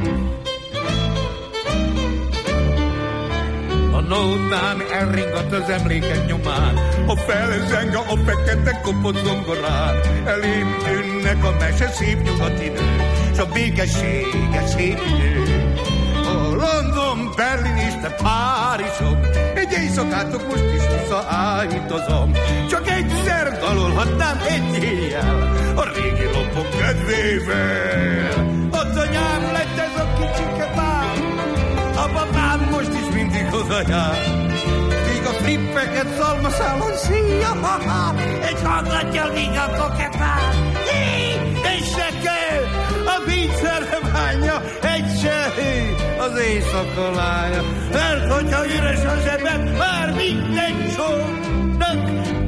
A nótán elringat az emlékek nyomán, a felzeng a fekete kopott zongorán. Elém tűnnek a mese szép nyugati nő, s a békessége szép idő. A London, Berlin és te Párizsom, egy éjszakátok most is visszaállítozom. Csak egyszer dalolhatnám egy éjjel a régi lopok kedvével. Az anyám lett ez a kicsike bár, a babám most is mindig hozajár. Míg a flippeket szalmaszálon szíja, egy hangatja vígan koketál. Egy sekő, a vízszerre bánja, egy sehű, az éjszaka lája. Mert hogyha üres a zsebed, már minden csóknak.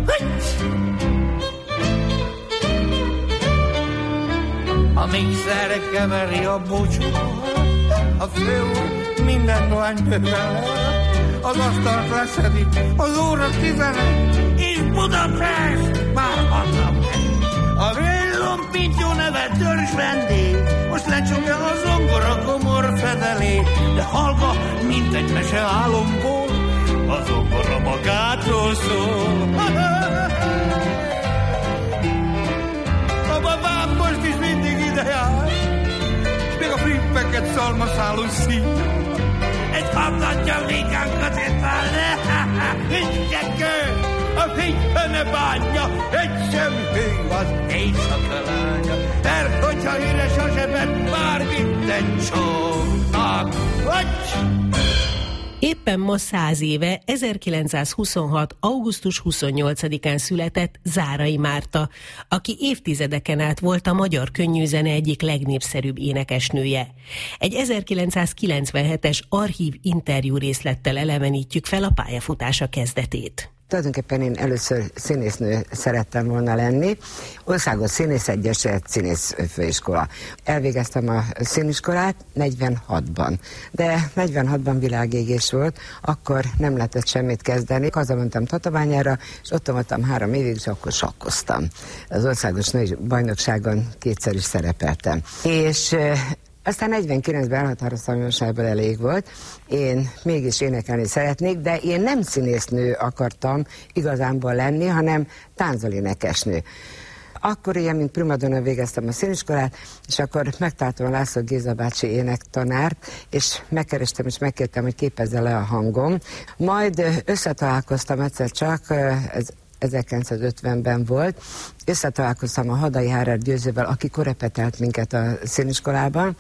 A mixerre keveri a búcsúval, a főúr minden dohány bővel, az asztalt leszedik, az óra tizenegy, és Budapest már hatam. A villompító neve törzs vendég, most lecsomja a zongora komor fedelét, de hallga, mint egy mese álomból, a zongora magától szól. A babám most is mindig ide jár, és még a flippeket szalmaszálon szíja. Egy hangatja végán kazettál, egy sekő, a fénybe ne bánja, egy sem hű az éjszaka lánya. Mert hogyha üres a zsebed, már minden csóknak vagy. Éppen ma száz éve, ezerkilencszázhuszonhat. augusztus huszonnyolcadikán született Zárai Márta, aki évtizedeken át volt a magyar könnyűzene egyik legnépszerűbb énekesnője. Egy ezerkilencszázkilencvenhetes archív interjú részlettel elevenítjük fel a pályafutása kezdetét. Tulajdonképpen én először színésznő szerettem volna lenni. Országos Színészegyesület, Színészfőiskola. Elvégeztem a színiskolát negyvenhatban. De negyvenhatban világégés volt, akkor nem lehetett semmit kezdeni. Hazamentem Tatabányára, és ott voltam három évig, és akkor sakkoztam. Az országos női bajnokságon kétszer is szerepeltem. És aztán negyvenkilencben elhatároztam, hogy most ebből elég volt. Én mégis énekelni szeretnék, de én nem színésznő akartam igazánból lenni, hanem tánzolénekesnő. Akkor ilyen, mint primadonna végeztem a színiskolát, és akkor megtaláltam a László Géza bácsi énektanárt, és megkerestem, és megkértem, hogy képezze le a hangom. Majd összetalálkoztam egyszer csak, ez ezerkilencszázötvenben volt, összetalálkoztam a Hadai Hárár Győzővel, aki korepetelt minket a színiskolában,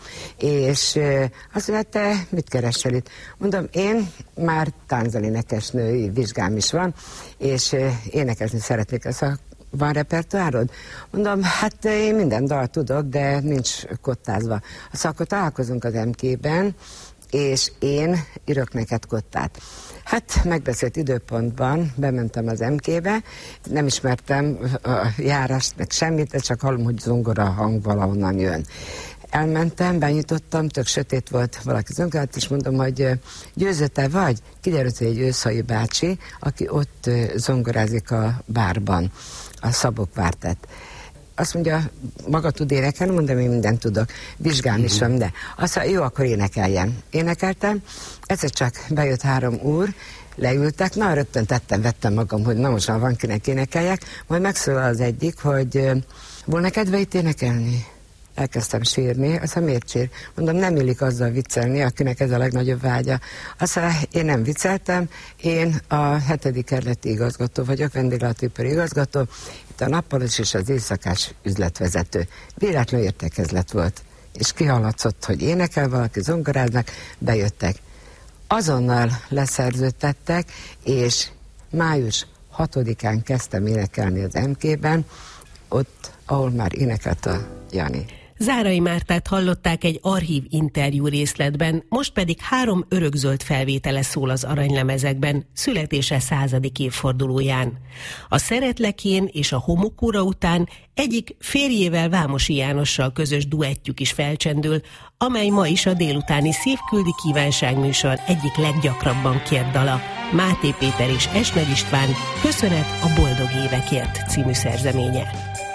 és azt mondja, te mit keresel itt? Mondom, én már tánzolénekesnői vizsgám is van, és énekelni szeretnék. Szóval van repertoárod? Mondom, hát én minden dal tudok, de nincs kottázva. Szóval akkor találkozunk az em ké-ben, és én írok neked kottát. Hát megbeszélt időpontban bementem az em ké-be, nem ismertem a járást, meg semmit, de csak hallom, hogy zongora hang valahonnan jön. Elmentem, benyitottam, tök sötét volt, valaki zongorát, és mondom, hogy Győző, te vagy? Kiderült, hogy egy őszhai bácsi, aki ott zongorázik a bárban, a Szabó Kvártett. Azt mondja, maga tud énekelni? Mondom, én mindent tudok. Vizsgám is van, de azt mondja, jó, akkor énekeljen. Énekeltem, egyszer csak bejött három úr, leültek, na, rögtön tettem, vettem magam, hogy na most már van kinek énekeljek, majd megszólal az egyik, hogy volna kedve itt énekelni? Elkezdtem sírni, azt mondja, miért sír? Mondom, nem illik azzal viccelni, akinek ez a legnagyobb vágya. Azt mondja, én nem vicceltem, én a hetedik kerületi igazgató vagyok, vendéglátóipari igazgató, itt a nappalos és az éjszakás üzletvezető. Véletlenül értekezlet volt, és kihallatszott, hogy énekel valaki, zongoráznak, bejöttek. Azonnal leszerződtettek, és május hatodikán kezdtem énekelni az em ké-ben, ott, ahol már énekelt a Jani. Zárai Mártát hallották egy archív interjú részletben, most pedig három örökzöld felvétele szól az aranylemezekben, születése századik évfordulóján. A Szeretlekén és a Homokóra után egyik férjével, Vámosi Jánossal közös duettjük is felcsendül, amely ma is a délutáni Szívküldi kívánságműsor egyik leggyakrabban kért dala. Máté Péter és Esmer István Köszönet a boldog évekért című szerzeménye.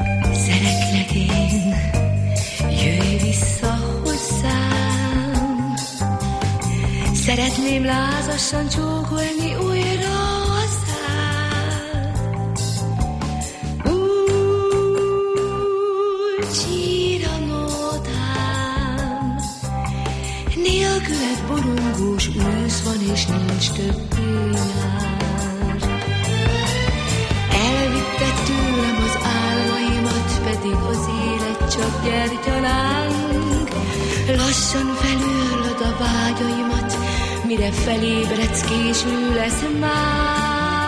Szeretlek én, jöjj vissza hozzám, szeretném lázasan csókolni újra a szád. Úgy sír a nótám, nélküled borongós ősz van, és nincs többé nyár. Elvitted tőlem az álmaimat, pedig az élet csak gyertyalánk. Lassan felülöd a vágyaimat, mire felébredsz, késő lesz már.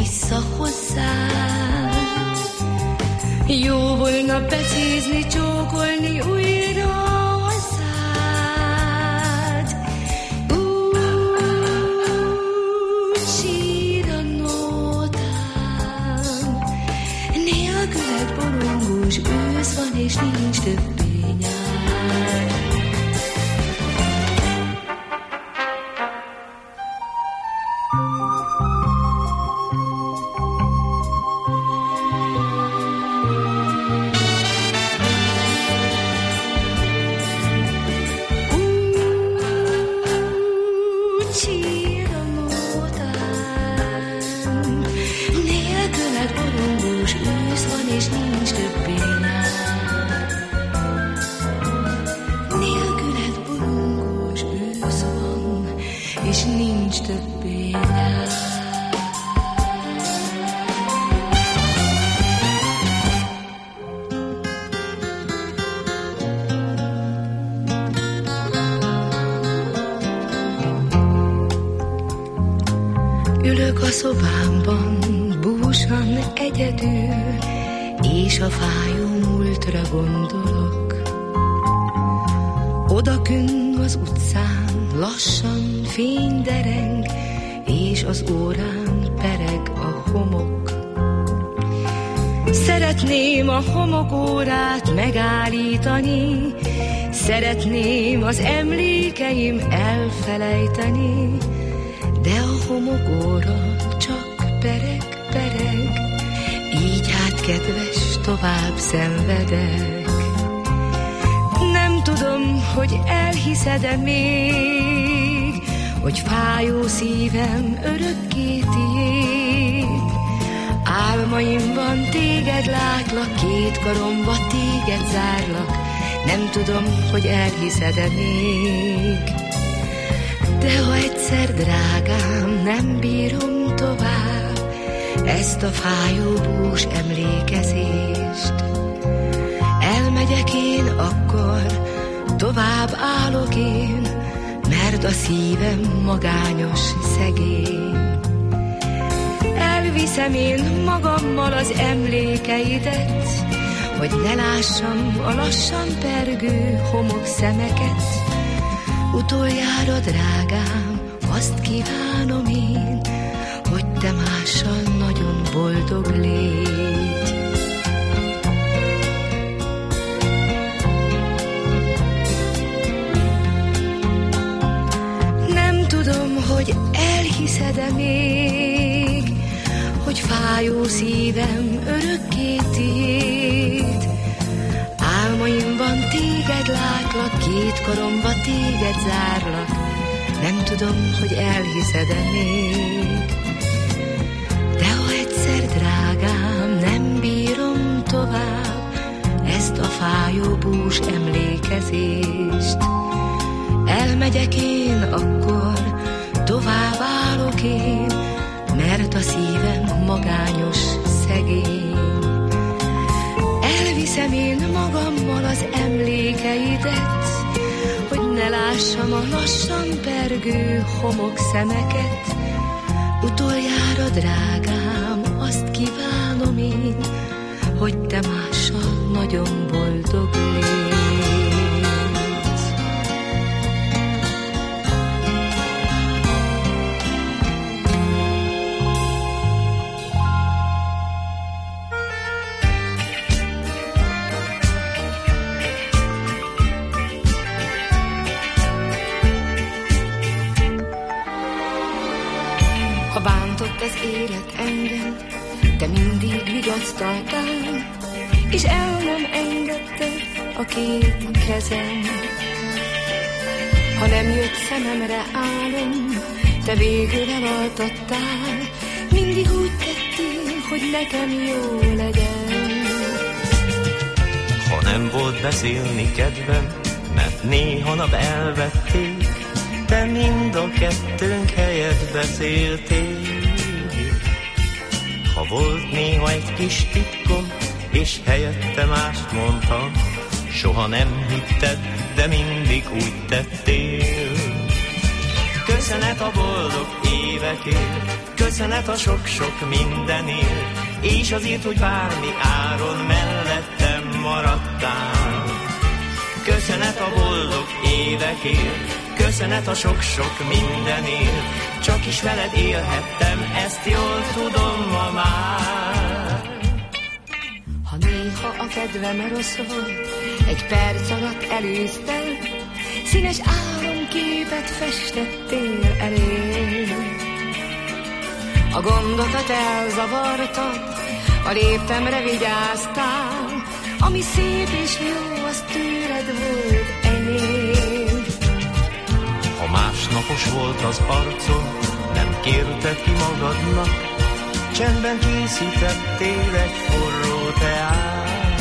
vissza hozzád. Jó volna becézni, csókolni újra hozzád. Úgy sír a nótám, nélküled borongós ősz van, és nincs többé nyár. Ülök a szobámban, búsan egyedül, és a fájó múltra gondolok. Odakünn az utcán lassan fény dereng, és az órán pereg a homok. Szeretném a homokórát megállítani, szeretném az emlékeim elfelejteni, de a homokóra csak pereg, pereg, így hát kedves, tovább szenvedek. Nem tudom, hogy elhiszed-e még, hogy fájó szívem örökké tiéd. Álmaimban téged látlak, két karomba téged zárlak, nem tudom, hogy elhiszed-e még. De ha egyszer, drágám, nem bírom tovább ezt a fájó bús emlékezést, elmegyek én akkor, tovább állok én, mert a szívem magányos, szegény. Elviszem én magammal az emlékeidet, hogy ne lássam a lassan pergő homok szemeket. Utoljára, drágám, azt kívánom én, hogy te mással nagyon boldog légy. Nem tudom, hogy elhiszed-e még, hogy fájó szívem örökké tiéd. Álmaimban téged látlak, két karomba téged zárlak, nem tudom, hogy elhiszed-e még. De ha egyszer, drágám, nem bírom tovább ezt a fájó bús emlékezést, elmegyek én akkor, tovább állok én, mert a szívem magányos, szegény. Elviszem én magammal az emlékeidet, hogy ne lássam a lassan pergő homok szemeket. Utoljára, drágám, azt kívánom én, hogy te mással nagyon boldog légy. Ha bántott az élet engem, te mindig vigasztaltál, és el nem engedted a két kezem. Ha nem jött szememre álom, te végül elaltattál, mindig úgy tettél, hogy nekem jó legyen. Ha nem volt beszélni kedvem, mert néha nap elvették, te mind a kettőnk helyet beszéltél. Ha volt néha egy kis titkom, és helyette mást mondtam, soha nem hitted, de mindig úgy tettél. Köszönet a boldog évekért, Köszönet a sok-sok mindenért, és azért, hogy bármi áron mellettem maradtál. Köszönet a boldog évekért, köszönet a sok-sok mindenért, csak is veled élhettem, ezt jól tudom ma már. Ha néha a kedvem rosszul, egy perc alatt elűztem, színes álomképet festettél elém. A gondokat elzavartad, a léptemre vigyáztál, ami szép és jó, az tőled volt enyém. Ha másnapos volt az arcod, nem kérted ki magadnak, csendben készítettél egy forró teát.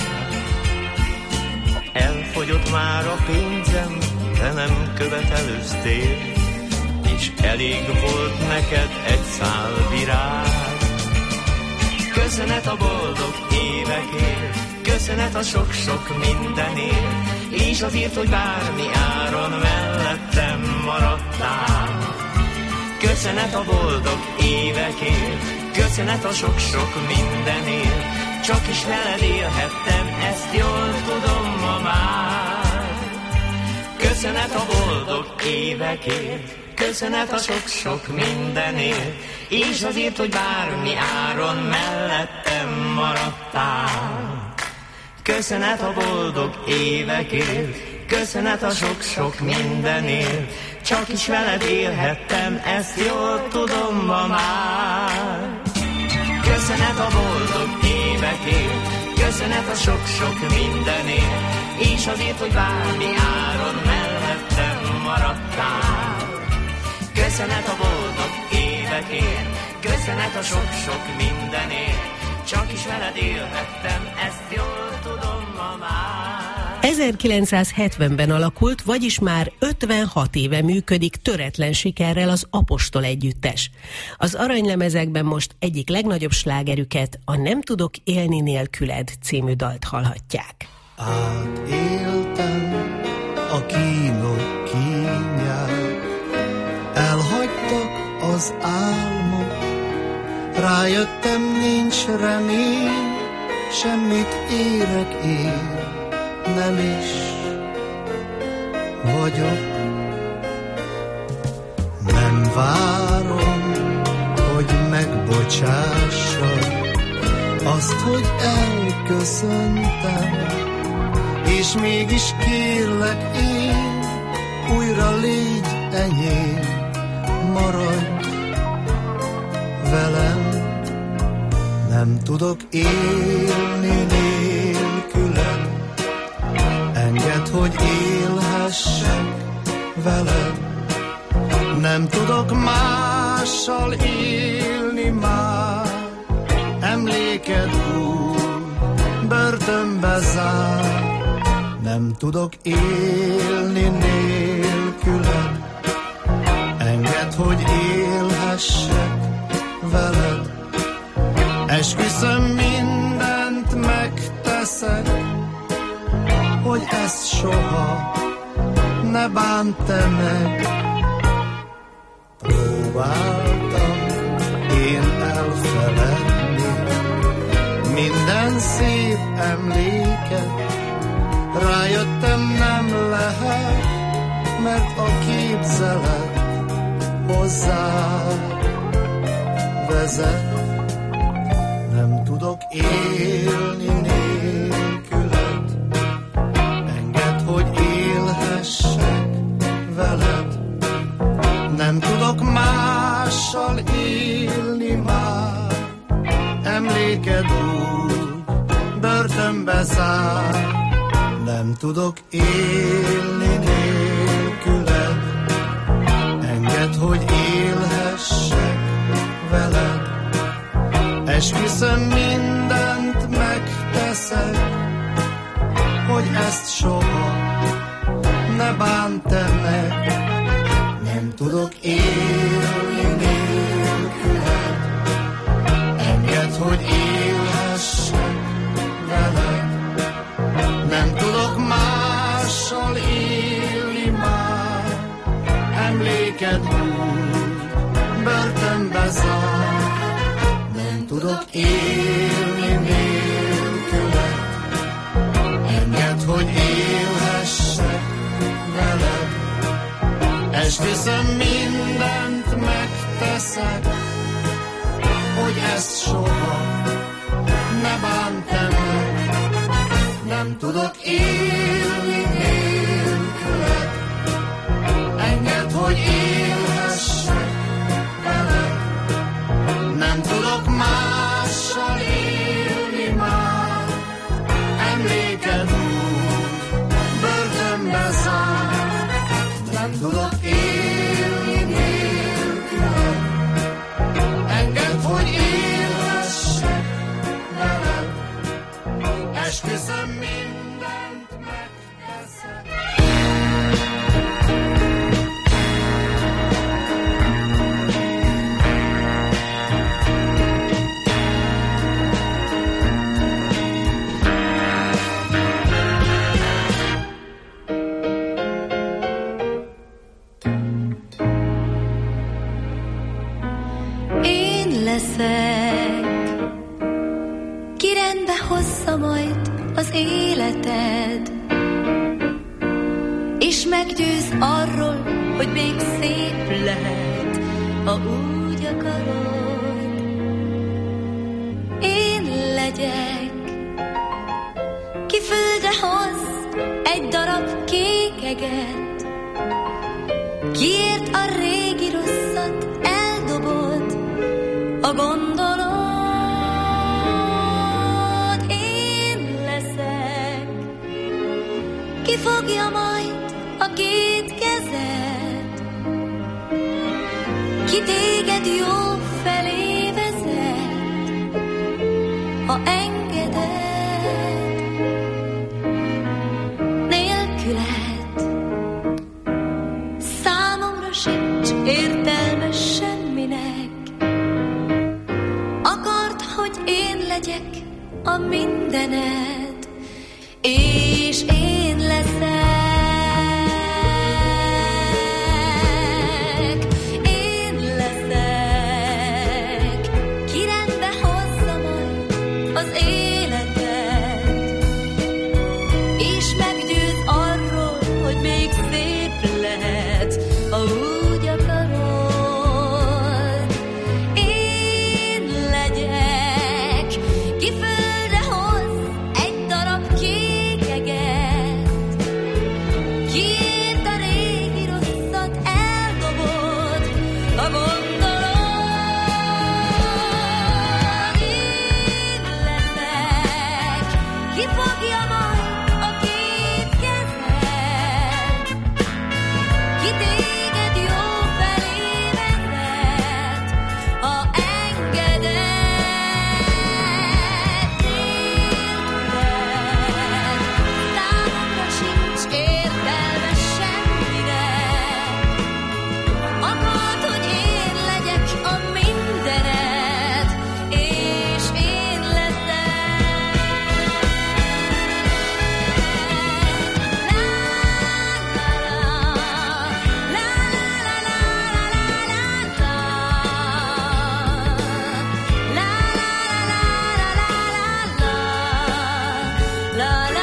Ha elfogyott már a pénzem, te nem követelőztél, és elég volt neked egy szál virág. Köszönet a boldog évekért, köszönet a sok-sok mindenért, és azért, hogy bármi áron mellettem maradtál. Köszönet a boldog évekért, köszönet a sok-sok mindenért, csak is veled élhettem, ezt jól tudom ma már. Köszönet a boldog évekért, köszönet a sok-sok mindenért, és azért, hogy bármi áron mellettem maradtál. Köszönet a boldog évekért, köszönet a sok-sok mindenért, csak is veled élhettem, ezt jól tudom ma már. Köszönet a boldog évekért, köszönet a sok-sok mindenért, és azért, hogy bármi áron mellettem maradtál. Köszönet a boldog évekért, köszönet a sok-sok mindenért, csak is veled élhettem, ezt jól tudom ma már. ezerkilencszázhetvenben alakult, vagyis már ötvenhat éve működik töretlen sikerrel az Apostol együttes. Az aranylemezekben most egyik legnagyobb slágerüket, a Nem tudok élni nélküled című dalt hallhatják. Átéltem a kínok kínját, elhagytak az álmok, rájöttem, nincs remény, semmit érek én, nem is vagyok. Nem várom, hogy megbocsássad azt, hogy elköszöntem, és mégis kérlek én, újra légy enyém, maradj velem. Nem tudok élni nélküled, engedd, hogy élhessek veled. Nem tudok mással élni már, emléked úgy börtönbe zár. Nem tudok élni nélküled, engedd, hogy élhessek veled. Esküszöm, mindent megteszek, hogy ezt soha ne bánt te meg. Próbáltam én elfeledni minden szép emléket, rájöttem, nem lehet, mert a képzelet hozzá vezet. Nem tudok élni nélküled, engedd, hogy élhessek veled. Nem tudok mással élni már, emléked úgy börtönbe zár. Nem tudok élni nélküled, engedd, hogy élhessek veled. Esküszöm, mindent megteszek, hogy ezt soha ne bánt te meg. Nem tudok élni nélküled, engedd, hogy élhessek veled. Nem tudok mással élni már, emléked úgy börtönbe zár. esküszöm mindent megteszek, hogy ezt soha ne bántem meg. Nem tudok élni nélküled, engedd, hogy élhessek veled. Nem tudok mással élni már, emléked úgy börtönbe zár. Nem tudok élni nélküled, engedd, hogy élhessek veled. Esküszöm mindent megteszek. Én leszek, ki rendbe hozza majd az életed, és meggyőz arról, hogy még szép lehet, ha úgy akarod. Én legyek, ki földre hoz egy darab kékeget, kiért a régi rosszat eldobod a gondolod. Én leszek, ki fogja majd a két kezed, ki téged jó felé vezet, ha engeded. Nélküled számomra sincs értelme semminek. Akart, hogy én legyek a mindened, és én leszek. Én leszek, ki rendbe hozza majd az életed, és meggyőz arról, hogy még szép lehet, ha úgy akarod. Én legyek, ki földre hoz egy darab kékeget, kiért a régi rosszat eldobod a gondolod. Én leszek, ki fogja majd a két kezed, ki téged jó felé vezet, ha engeded. Nélküled számomra sincs értelme semminek. Akart, hogy én legyek a mindened, és én leszek. La la la, la la la la la la la, la la la la la la la, la la la la.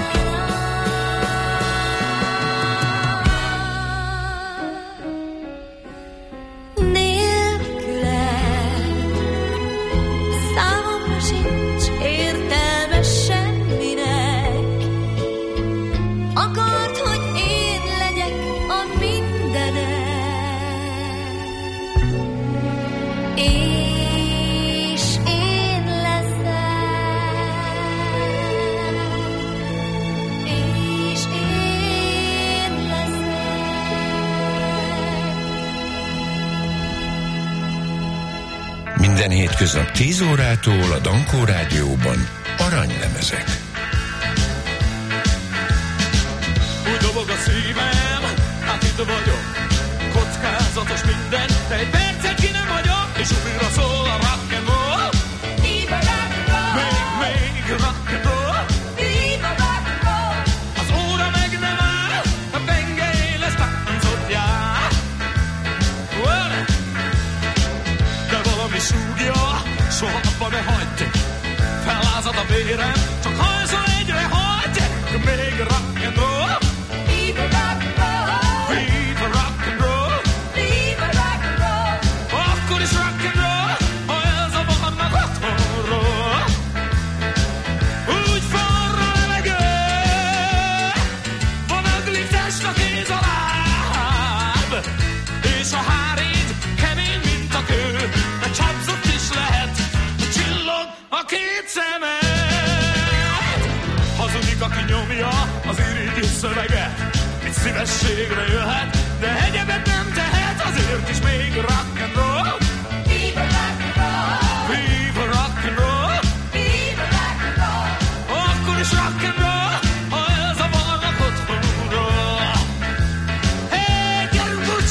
Nélküled számomra sincs értelme semminek. Akart, hogy én legyek a mindened, és én leszek, és én leszek. Minden hétköznap tíz órától a Dankó Rádióban aranylemezek. Úgy dobog a szívem, hát itt vagyok. Kockázatos minden, de egy percet ki nem hagyok, és újra szól a rock and roll. Viva rock and roll, Még, még rock and roll. viva rock and roll. Az óra meg nem áll, a penge éles táncot jár. Well, de valami súgja, soha abba ne hagyd. Fellázad a vérem, csak hajszol egyre hagy. Még rock and roll. Viva rock and roll, Viva nyomja az irigy szöveget. Egy szívességre jöhet, de egyebet nem tehet, azért is még rock'n'roll. Viva rock'n'roll! Viva rock'n'roll! Viva rock'n'roll! Akkor is rock'n'roll, ha elzavarnak otthonról. Hey, gyerünk úgy!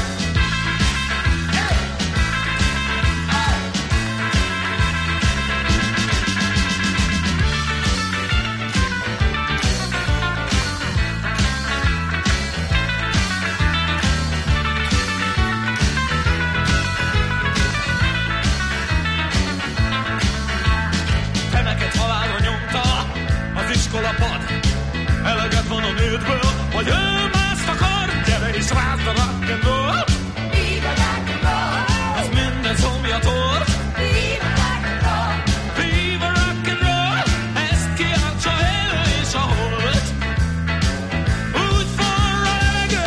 Iskolapad, eleget van a nődből, vagy ő mást akar, gyere és rázd a rock'n'roll. Viva rock'n'roll! Ez minden szomjatól. Viva rock'n'roll! Viva rock'n'roll! Ezt kiáltsa elő és a hold. Úgy forra levegő,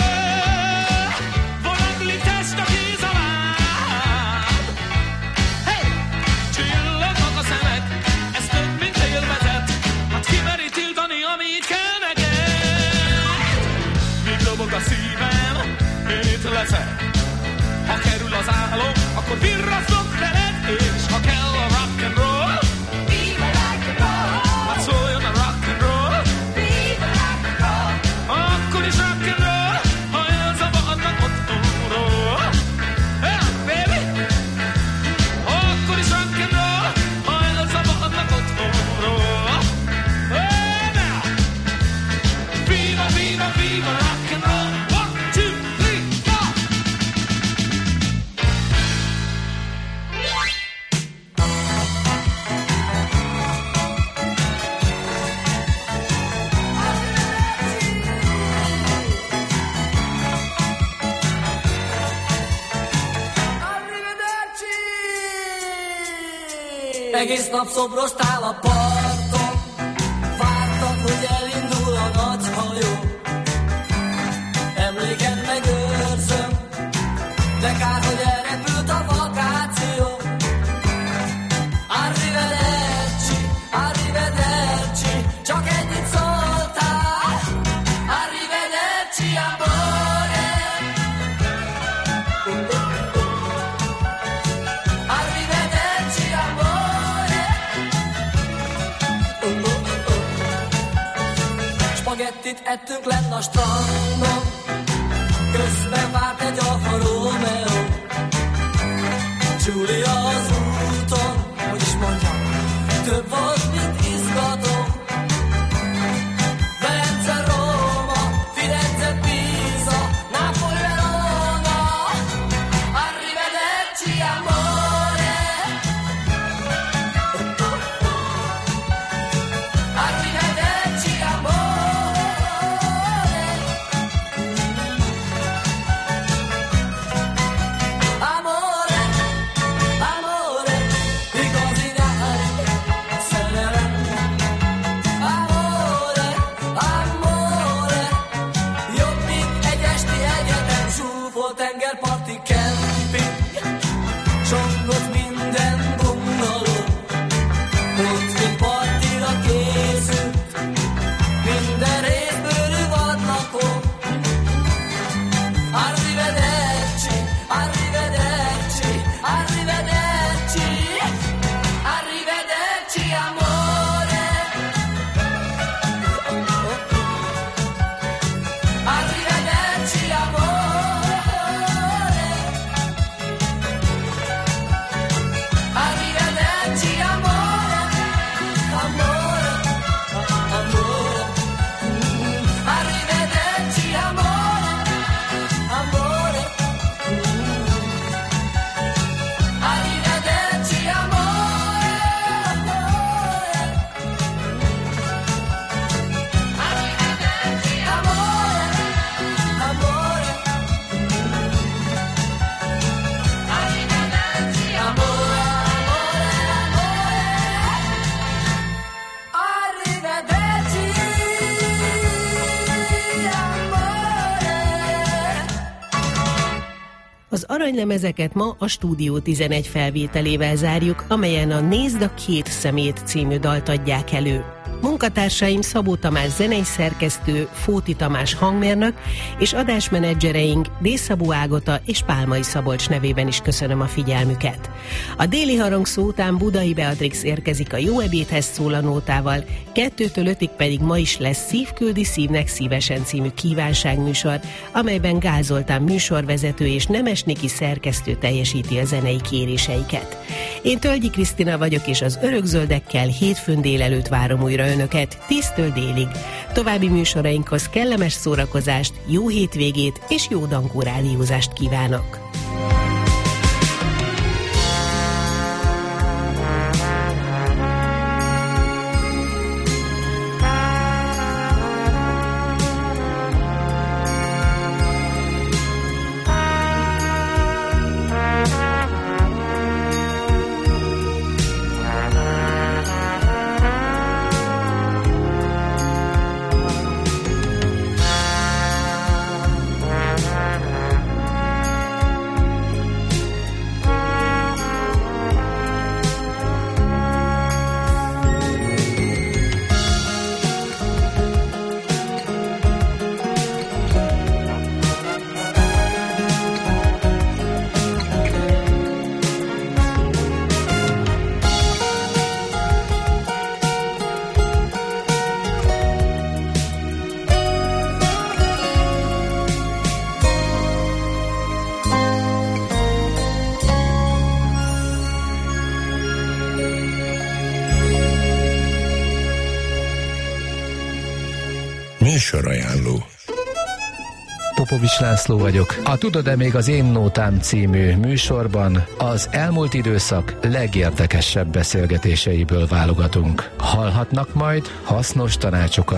vonaglik test a kéz a láb. Hey! Csillognak a szemek, ez több mint élvezet. Kimeri tiltani, amit kell neked. Míg dobog a szívem, én itt leszek. Ha kerül az álom, akkor virrazzok veled, és ha kell a rock'n'roll. Viva rock'n'roll! Hát szóljon a rock'n'roll. Viva rock'n'roll! Akkor is rock'n'roll, ha elzavarnak otthonról. Yeah, baby! Akkor is rock'n'roll, ha elzavarnak otthonról. Viva, viva rock'n'roll. One, two, three, four. Egész nap szobroztál a parton, vártak, hogy elindul a nagy hajó. Emléked megőrzöm, de kár, hogy elrepült a vakáció. Arrivederci, arrivederci, csak ennyit szóltál. Arrivederci, amore. Arrivederci, amore. Spagettit ettünk lenn a strandon, közben várt egy alfa Romeo. Giulia az úton, hogy is mondjam, több volt, mint izgató. Velence, Róma, Firenze, Pisa, Napoli, Verona. Arrivederci, amore. Arrivederci, amore. Amore, amore, igazi nyári szerelem. Amore, amore, jobb, mint egy esti egyetem. Zsúfolt tengerparti kemping, csongott minden bungaló. Ott, mint partira készült, minden részbőrű vadlakó. Arrivederci, arrivederci, arrivederci, arrivederci, amore. Arrivederci, amore. Arrivederci, amore. Amore, amore. Arrivederci, amore. Amore. Arrivederci, amore. Arrivederci, amore. Amore. Arrivederci, amore. Arrivederci, Az aranylemezeket ma a Stúdió tizenegy felvételével zárjuk, amelyen a Nézd a két szemét című dalt adják elő. Munkatársaim Szabó Tamás zenei szerkesztő, Fóti Tamás hangmérnök, és adásmenedzsereink Dészabó Ágota és Pálmai Szabolcs nevében is köszönöm a figyelmüket. A déli harangszó után Budai Beatrix érkezik a Jó ebédhez szól a nótával, kettőtől ötig pedig ma is lesz Szív küldi szívnek szívesen című kívánságműsor, amelyben Gál Zoltán műsorvezető és Nemes Niki szerkesztő teljesíti a zenei kéréseiket. Én Tölgyi Krisztina vagyok, és az Örökzöldekkel hétfőn délelőtt várom újra önöket tíztől délig. További műsorainkhoz kellemes szórakozást, jó hétvégét és jó Dankó rádiózást kívánok! Műsorajánló. Popovics László vagyok. A Tudod-e még az én nótám című műsorban az elmúlt időszak legérdekesebb beszélgetéseiből válogatunk. Hallhatnak majd hasznos tanácsokat